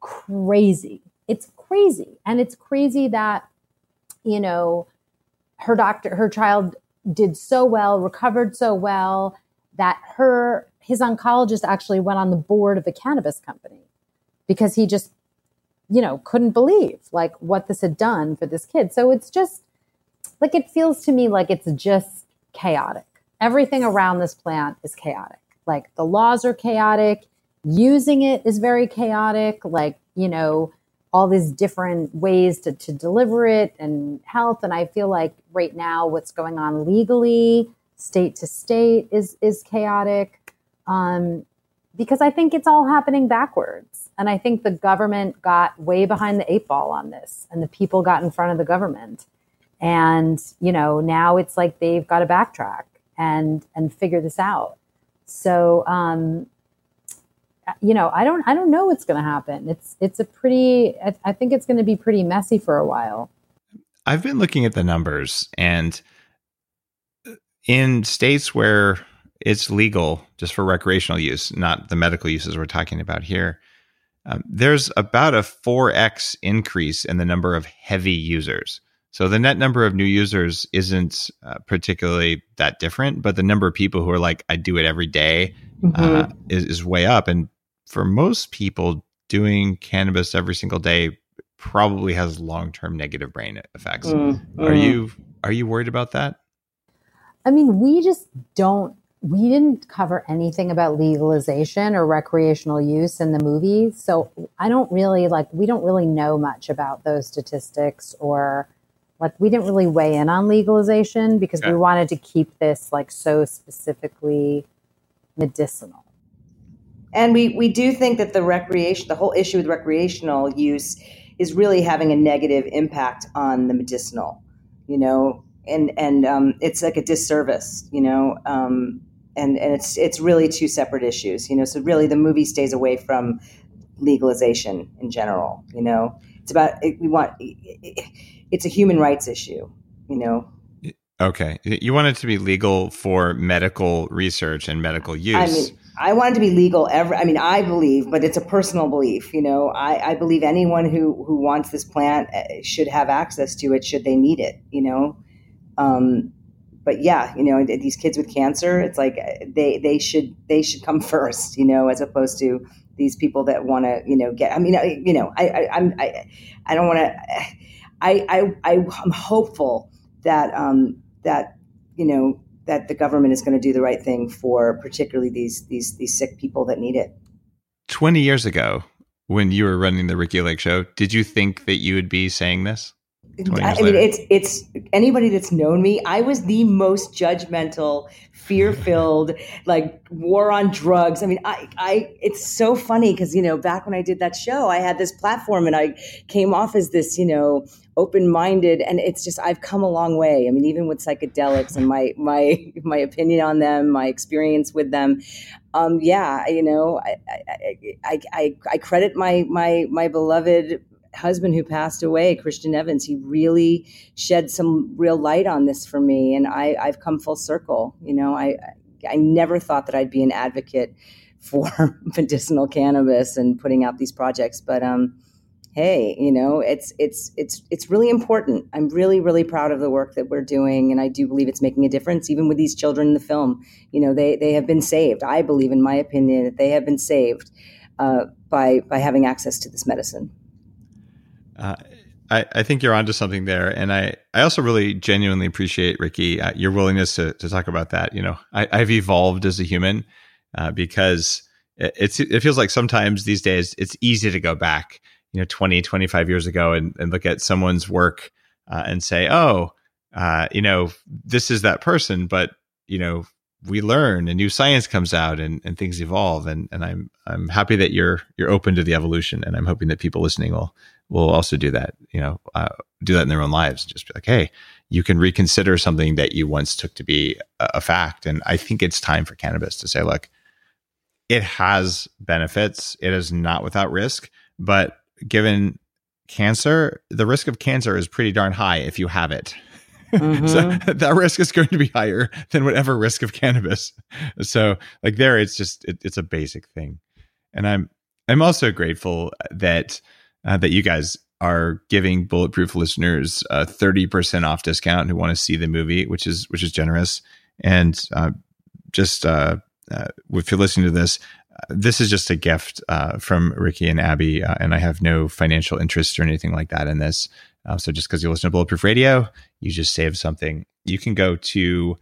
Speaker 6: crazy. It's crazy. And it's crazy that, you know, her doctor, her child did so well, recovered so well that her, his oncologist actually went on the board of the cannabis company because he just, you know, couldn't believe like what this had done for this kid. So it's just like, it feels to me like it's just chaotic. Everything around this plant is chaotic. Like the laws are chaotic. Using it is very chaotic. Like, you know, all these different ways to, to deliver it and health. And I feel like right now what's going on legally, state to state is, is chaotic. Um, because I think it's all happening backwards. And I think the government got way behind the eight ball on this and the people got in front of the government. And, you know, now it's like they've got to backtrack and and figure this out. So, um, you know, I don't I don't know what's going to happen. It's it's a pretty, I, I think it's going to be pretty messy for a while.
Speaker 2: I've been looking at the numbers, and in states where it's legal just for recreational use, not the medical uses we're talking about here, um, there's about a four X increase in the number of heavy users. So the net number of new users isn't uh, particularly that different, but the number of people who are like, I do it every day, mm-hmm. uh, is, is way up. And for most people, doing cannabis every single day probably has long-term negative brain effects. Mm-hmm. Are you are you worried about that?
Speaker 6: I mean, we just don't, we didn't cover anything about legalization or recreational use in the movie. So I don't really like, we don't really know much about those statistics, or like we didn't really weigh in on legalization because okay. we wanted to keep this like so specifically medicinal.
Speaker 5: And we, we do think that the recreation, the whole issue with recreational use is really having a negative impact on the medicinal, you know, and, and um, it's like a disservice, you know, um, and, and it's, it's really two separate issues, you know, so really the movie stays away from legalization in general, you know, it's about, we want, it's a human rights issue, you know.
Speaker 2: Okay. You want it to be legal for medical research and medical use.
Speaker 5: I mean, I want it to be legal. Every, I mean, I believe, but it's a personal belief. You know, I, I believe anyone who, who wants this plant should have access to it should they need it, you know? Um, but yeah, you know, these kids with cancer, it's like they, they should, they should come first, you know, as opposed to these people that want to, you know, get, I mean, I, you know, I, I, I'm, I, I don't want to, I, I, I, I'm hopeful that, um, that, you know, that the government is going to do the right thing for particularly these, these, these sick people that need it.
Speaker 2: twenty years ago, when you were running the Ricki Lake Show, did you think that you would be saying this?
Speaker 5: I mean, later? it's it's anybody that's known me. I was the most judgmental, fear-filled, like war on drugs. I mean, I, I it's so funny because, you know, back when I did that show, I had this platform and I came off as this, you know, open-minded, and it's just I've come a long way. I mean, even with psychedelics and my my my opinion on them, my experience with them. Um, yeah, you know, I I, I I I credit my my my beloved husband who passed away, Christian Evans. He really shed some real light on this for me, and I, I've come full circle. You know, I I never thought that I'd be an advocate for medicinal cannabis and putting out these projects, but um, hey, you know, it's it's it's it's really important. I'm really really proud of the work that we're doing, and I do believe it's making a difference, even with these children in the film. You know, they they have been saved. I believe, in my opinion, that they have been saved uh, by by having access to this medicine.
Speaker 2: Uh, I, I think you're onto something there. And I, I also really genuinely appreciate, Ricki, uh, your willingness to, to talk about that. You know, I, I've evolved as a human uh, because it, it's, it feels like sometimes these days it's easy to go back, you know, twenty, twenty-five years ago and, and look at someone's work uh, and say, oh, uh, you know, this is that person. But, you know, we learn and new science comes out and, and things evolve. And, and I'm, I'm happy that you're, you're open to the evolution. And I'm hoping that people listening will, will also do that, you know, uh, do that in their own lives. Just be like, hey, you can reconsider something that you once took to be a, a fact. And I think it's time for cannabis to say, look, it has benefits. It is not without risk, but given cancer, the risk of cancer is pretty darn high if you have it. Mm-hmm. So that risk is going to be higher than whatever risk of cannabis. So like there, it's just, it, it's a basic thing. And I'm, I'm also grateful that, uh, that you guys are giving Bulletproof listeners a thirty percent off discount who want to see the movie, which is, which is generous. And, uh, just, uh, uh, if you're listening to this, uh, this is just a gift, uh, from Ricki and Abby. Uh, and I have no financial interest or anything like that in this. Uh, so just because you listen to Bulletproof Radio, you just save something. You can go to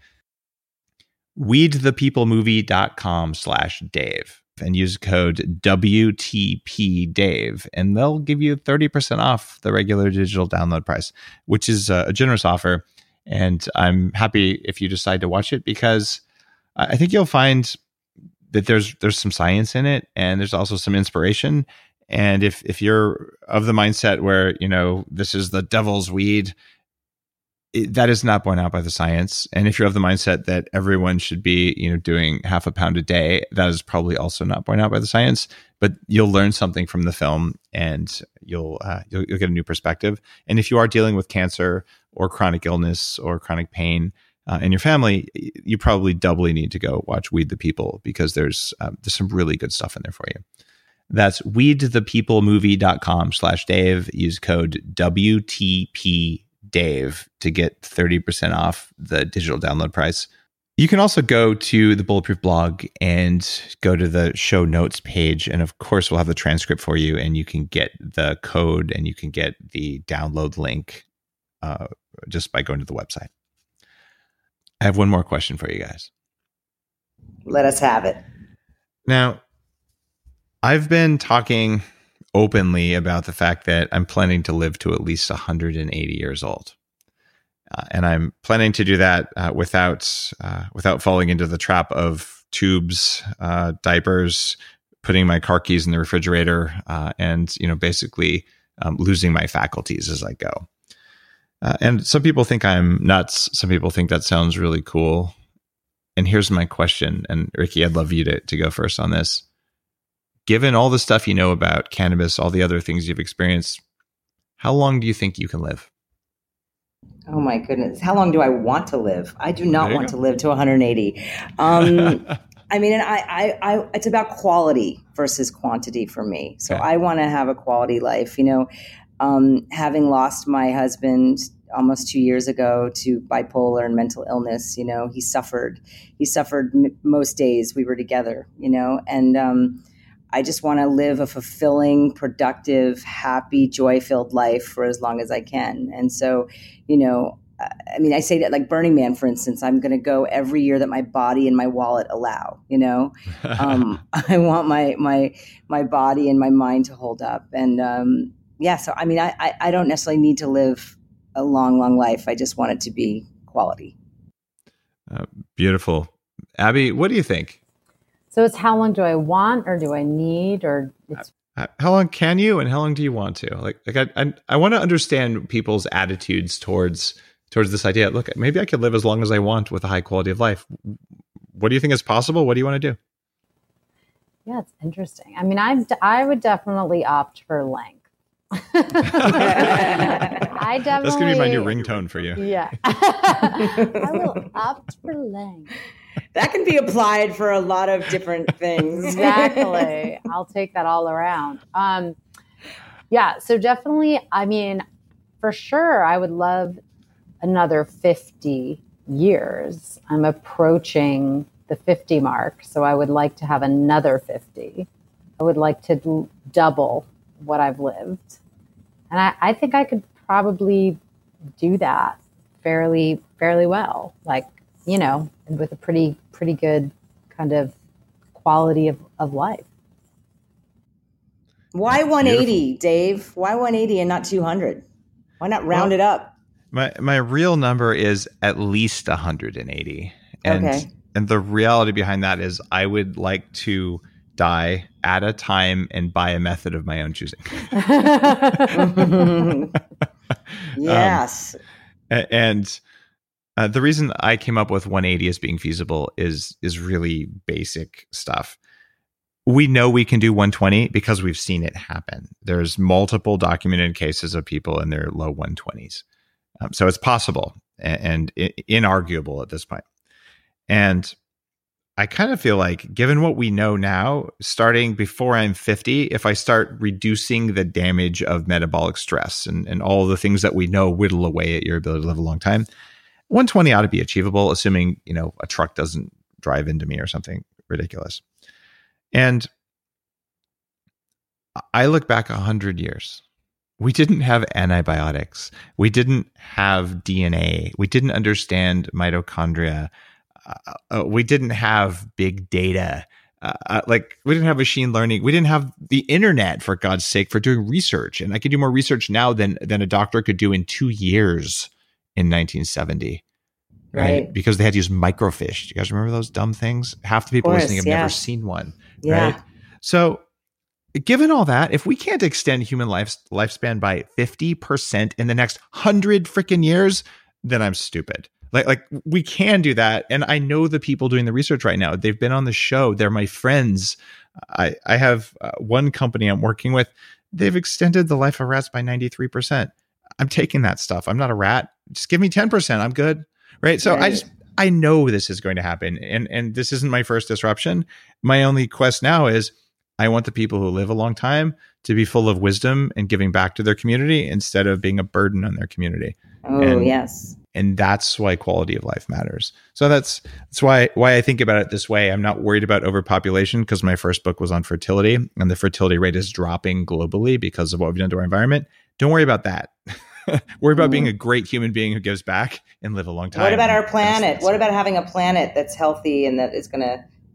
Speaker 2: weedthepeoplemovie.com slash Dave and use code W T P Dave, and they'll give you thirty percent off the regular digital download price, which is a generous offer. And I'm happy if you decide to watch it, because I think you'll find that there's there's some science in it, and there's also some inspiration. And if if you're of the mindset where, you know, this is the devil's weed, it, that is not borne out by the science. And if you're of the mindset that everyone should be, you know, doing half a pound a day, that is probably also not borne out by the science. But you'll learn something from the film, and you'll uh, you'll, you'll get a new perspective. And if you are dealing with cancer or chronic illness or chronic pain uh, in your family, you probably doubly need to go watch Weed the People, because there's um, there's some really good stuff in there for you. That's weedthepeoplemovie.com slash Dave. Use code W T P Dave to get thirty percent off the digital download price. You can also go to the Bulletproof blog and go to the show notes page. And of course, we'll have the transcript for you, and you can get the code and you can get the download link uh, just by going to the website. I have one more question for you guys.
Speaker 5: Let us have it.
Speaker 2: Now, I've been talking openly about the fact that I'm planning to live to at least one hundred eighty years old. Uh, and I'm planning to do that uh, without uh, without falling into the trap of tubes, uh, diapers, putting my car keys in the refrigerator, uh, and, you know, basically um, losing my faculties as I go. Uh, and some people think I'm nuts. Some people think that sounds really cool. And here's my question. And Ricki, I'd love you to, to go first on this. Given all the stuff you know about cannabis, all the other things you've experienced, how long do you think you can live?
Speaker 5: Oh my goodness. How long do I want to live? I do not want go. to live to one hundred eighty. Um, I mean, and I, I, I, it's about quality versus quantity for me. So
Speaker 2: Okay.
Speaker 5: I want to have a quality life, you know, um, having lost my husband almost two years ago to bipolar and mental illness, you know, he suffered, he suffered m- most days we were together, you know, and, um, I just want to live a fulfilling, productive, happy, joy-filled life for as long as I can. And so, you know, I mean, I say that like Burning Man, for instance, I'm going to go every year that my body and my wallet allow, you know, um, I want my, my, my body and my mind to hold up. And, um, yeah, so, I mean, I, I, I don't necessarily need to live a long, long life. I just want it to be quality.
Speaker 2: Uh, beautiful. Abby, what do you think?
Speaker 6: So it's how long do I want or do I need or it's
Speaker 2: How long can you and how long do you want to? Like, like I, I, I want to understand people's attitudes towards towards this idea. Look, maybe I could live as long as I want with a high quality of life. What do you think is possible? What do you want to do?
Speaker 6: Yeah, it's interesting. I mean, I I would definitely opt for length. I definitely.
Speaker 2: That's going to be my new ringtone for you.
Speaker 6: Yeah. I will opt for length.
Speaker 5: That can be applied for a lot of different things.
Speaker 6: Exactly. I'll take that all around. Um, yeah. So definitely, I mean, for sure, I would love another fifty years. I'm approaching the fifty mark. So I would like to have another fifty. I would like to d- double what I've lived. And I, I think I could probably do that fairly, fairly well. Like, you know, with a pretty, pretty good kind of quality of, of life.
Speaker 5: Why one eighty, Beautiful. Dave? Why one eighty and not two hundred? Why not round well, it up?
Speaker 2: My my real number is at least one hundred eighty. And,
Speaker 5: okay.
Speaker 2: And the reality behind that is I would like to die at a time and by a method of my own choosing.
Speaker 5: Yes.
Speaker 2: Um, and uh, the reason I came up with one eighty as being feasible is is really basic stuff. We know we can do one twenty because we've seen it happen. There's multiple documented cases of people in their low one twenties. Um, so it's possible and, and inarguable at this point. And I kind of feel like, given what we know now, starting before I'm fifty, if I start reducing the damage of metabolic stress and, and all the things that we know whittle away at your ability to live a long time, one twenty ought to be achievable, assuming, you know, a truck doesn't drive into me or something ridiculous. And I look back one hundred years. We didn't have antibiotics. We didn't have D N A. We didn't understand mitochondria. Uh, uh, we didn't have big data. Uh, uh, like we didn't have machine learning. We didn't have the internet, for God's sake, for doing research. And I could do more research now than than a doctor could do in two years in nineteen seventy. Right?
Speaker 5: Right.
Speaker 2: Because they had to use microfiche. Do you guys remember those dumb things? Half the people
Speaker 5: course,
Speaker 2: listening have
Speaker 5: yeah.
Speaker 2: never seen one.
Speaker 5: Yeah.
Speaker 2: Right. So given all that, if we can't extend human life, lifespan by fifty percent in the next hundred freaking years, then I'm stupid. Like, like we can do that. And I know the people doing the research right now. They've been on the show. They're my friends. I, I have uh, one company I'm working with. They've extended the life of rats by ninety-three percent. I'm taking that stuff. I'm not a rat. Just give me ten percent. I'm good. Right. So
Speaker 5: right.
Speaker 2: I just, I know this is going to happen. And, and this isn't my first disruption. My only quest now is I want the people who live a long time to be full of wisdom and giving back to their community instead of being a burden on their community.
Speaker 5: Oh,
Speaker 2: and,
Speaker 5: yes.
Speaker 2: And that's why quality of life matters. So that's that's why why I think about it this way. I'm not worried about overpopulation because my first book was on fertility and the fertility rate is dropping globally because of what we've done to our environment. Don't worry about that. Worry about mm. being a great human being who gives back and live a long time.
Speaker 5: What about our planet? What about having a planet that's healthy and that is going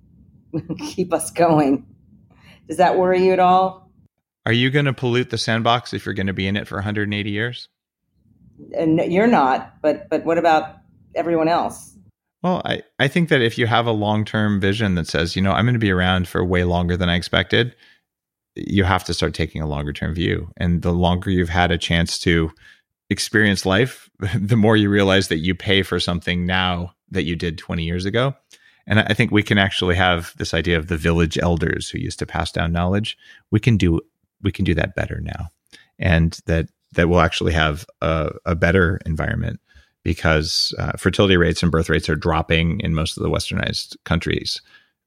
Speaker 5: to keep us going? Does that worry you at all?
Speaker 2: Are you going to pollute the sandbox if you're going to be in it for one hundred eighty years?
Speaker 5: And you're not, but but what about everyone else?
Speaker 2: Well, I, I think that if you have a long-term vision that says, you know, I'm going to be around for way longer than I expected, you have to start taking a longer-term view. And the longer you've had a chance to experience life, the more you realize that you pay for something now that you did twenty years ago. And I think we can actually have this idea of the village elders who used to pass down knowledge. We can do we can do that better now, and that that will actually have a, a better environment because uh, fertility rates and birth rates are dropping in most of the westernized countries.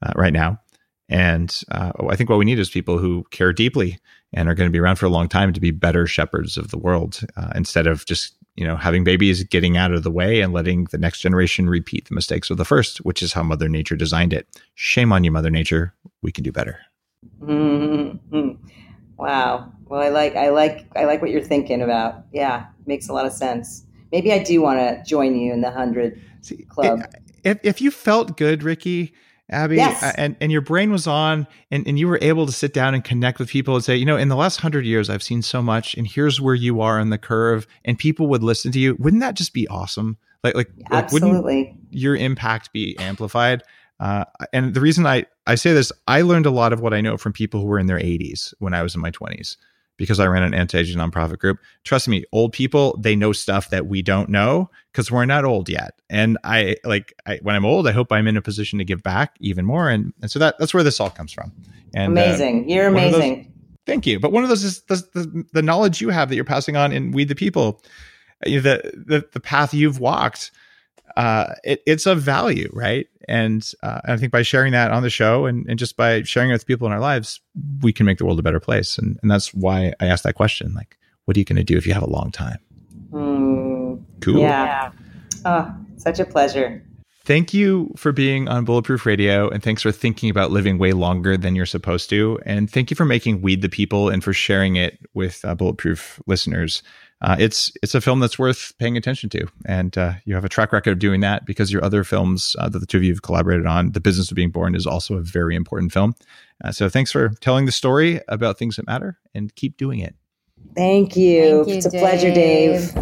Speaker 2: uh, right now. And uh, I think what we need is people who care deeply and are going to be around for a long time to be better shepherds of the world, uh, instead of just, you know, having babies, getting out of the way and letting the next generation repeat the mistakes of the first, which is how Mother Nature designed it. Shame on you, Mother Nature. We can do better.
Speaker 5: Mm-hmm. Wow. Well, I like, I like, I like what you're thinking about. Yeah. Makes a lot of sense. Maybe I do want to join you in the hundred
Speaker 2: See,
Speaker 5: club.
Speaker 2: If, if you felt good, Ricki, Abby,
Speaker 5: yes.
Speaker 2: and, and your brain was on and, and you were able to sit down and connect with people and say, you know, in the last hundred years, I've seen so much and here's where you are on the curve, and people would listen to you. Wouldn't that just be awesome? Like, like,
Speaker 5: Absolutely.
Speaker 2: Like, wouldn't your impact be amplified? Uh, and the reason I, I say this, I learned a lot of what I know from people who were in their eighties when I was in my twenties, because I ran an anti-aging nonprofit group. Trust me, old people, they know stuff that we don't know because we're not old yet. And I like I, when I'm old, I hope I'm in a position to give back even more. And, and so that that's where this all comes from. And,
Speaker 5: amazing. Uh, You're amazing.
Speaker 2: Those, thank you. But one of those is the, the, the knowledge you have that you're passing on in We the People, the, the, the path you've walked. Uh, it, it's of value, right? And uh, I think by sharing that on the show and, and just by sharing it with people in our lives, we can make the world a better place. And, and that's why I asked that question. Like, what are you going to do if you have a long time?
Speaker 5: Mm,
Speaker 2: cool.
Speaker 5: Yeah. Oh, such a pleasure.
Speaker 2: Thank you for being on Bulletproof Radio, and thanks for thinking about living way longer than you're supposed to. And thank you for making Weed the People and for sharing it with uh, Bulletproof listeners. Uh, it's it's a film that's worth paying attention to, and uh, you have a track record of doing that because your other films uh, that the two of you have collaborated on, The Business of Being Born, is also a very important film. Uh, so thanks for telling the story about things that matter, and keep doing it.
Speaker 5: Thank you.
Speaker 6: Thank you,
Speaker 5: it's a
Speaker 6: Dave.
Speaker 5: pleasure, Dave.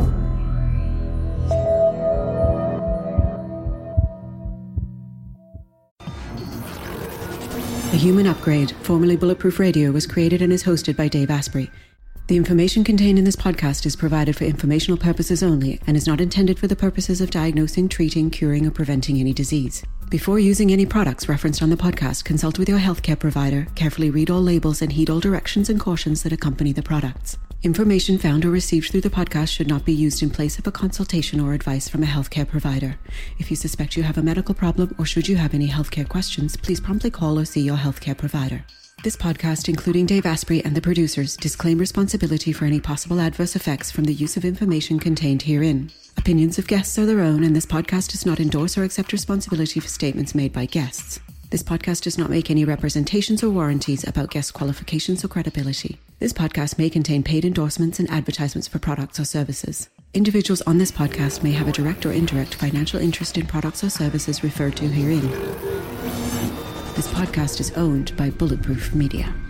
Speaker 1: The Human Upgrade, formerly Bulletproof Radio, was created and is hosted by Dave Asprey. The information contained in this podcast is provided for informational purposes only and is not intended for the purposes of diagnosing, treating, curing, or preventing any disease. Before using any products referenced on the podcast, consult with your healthcare provider, carefully read all labels, and heed all directions and cautions that accompany the products. Information found or received through the podcast should not be used in place of a consultation or advice from a healthcare provider. If you suspect you have a medical problem or should you have any healthcare questions, please promptly call or see your healthcare provider. This podcast, including Dave Asprey and the producers, disclaim responsibility for any possible adverse effects from the use of information contained herein. Opinions of guests are their own, and this podcast does not endorse or accept responsibility for statements made by guests. This podcast does not make any representations or warranties about guest qualifications or credibility. This podcast may contain paid endorsements and advertisements for products or services. Individuals on this podcast may have a direct or indirect financial interest in products or services referred to herein. This podcast is owned by Bulletproof Media.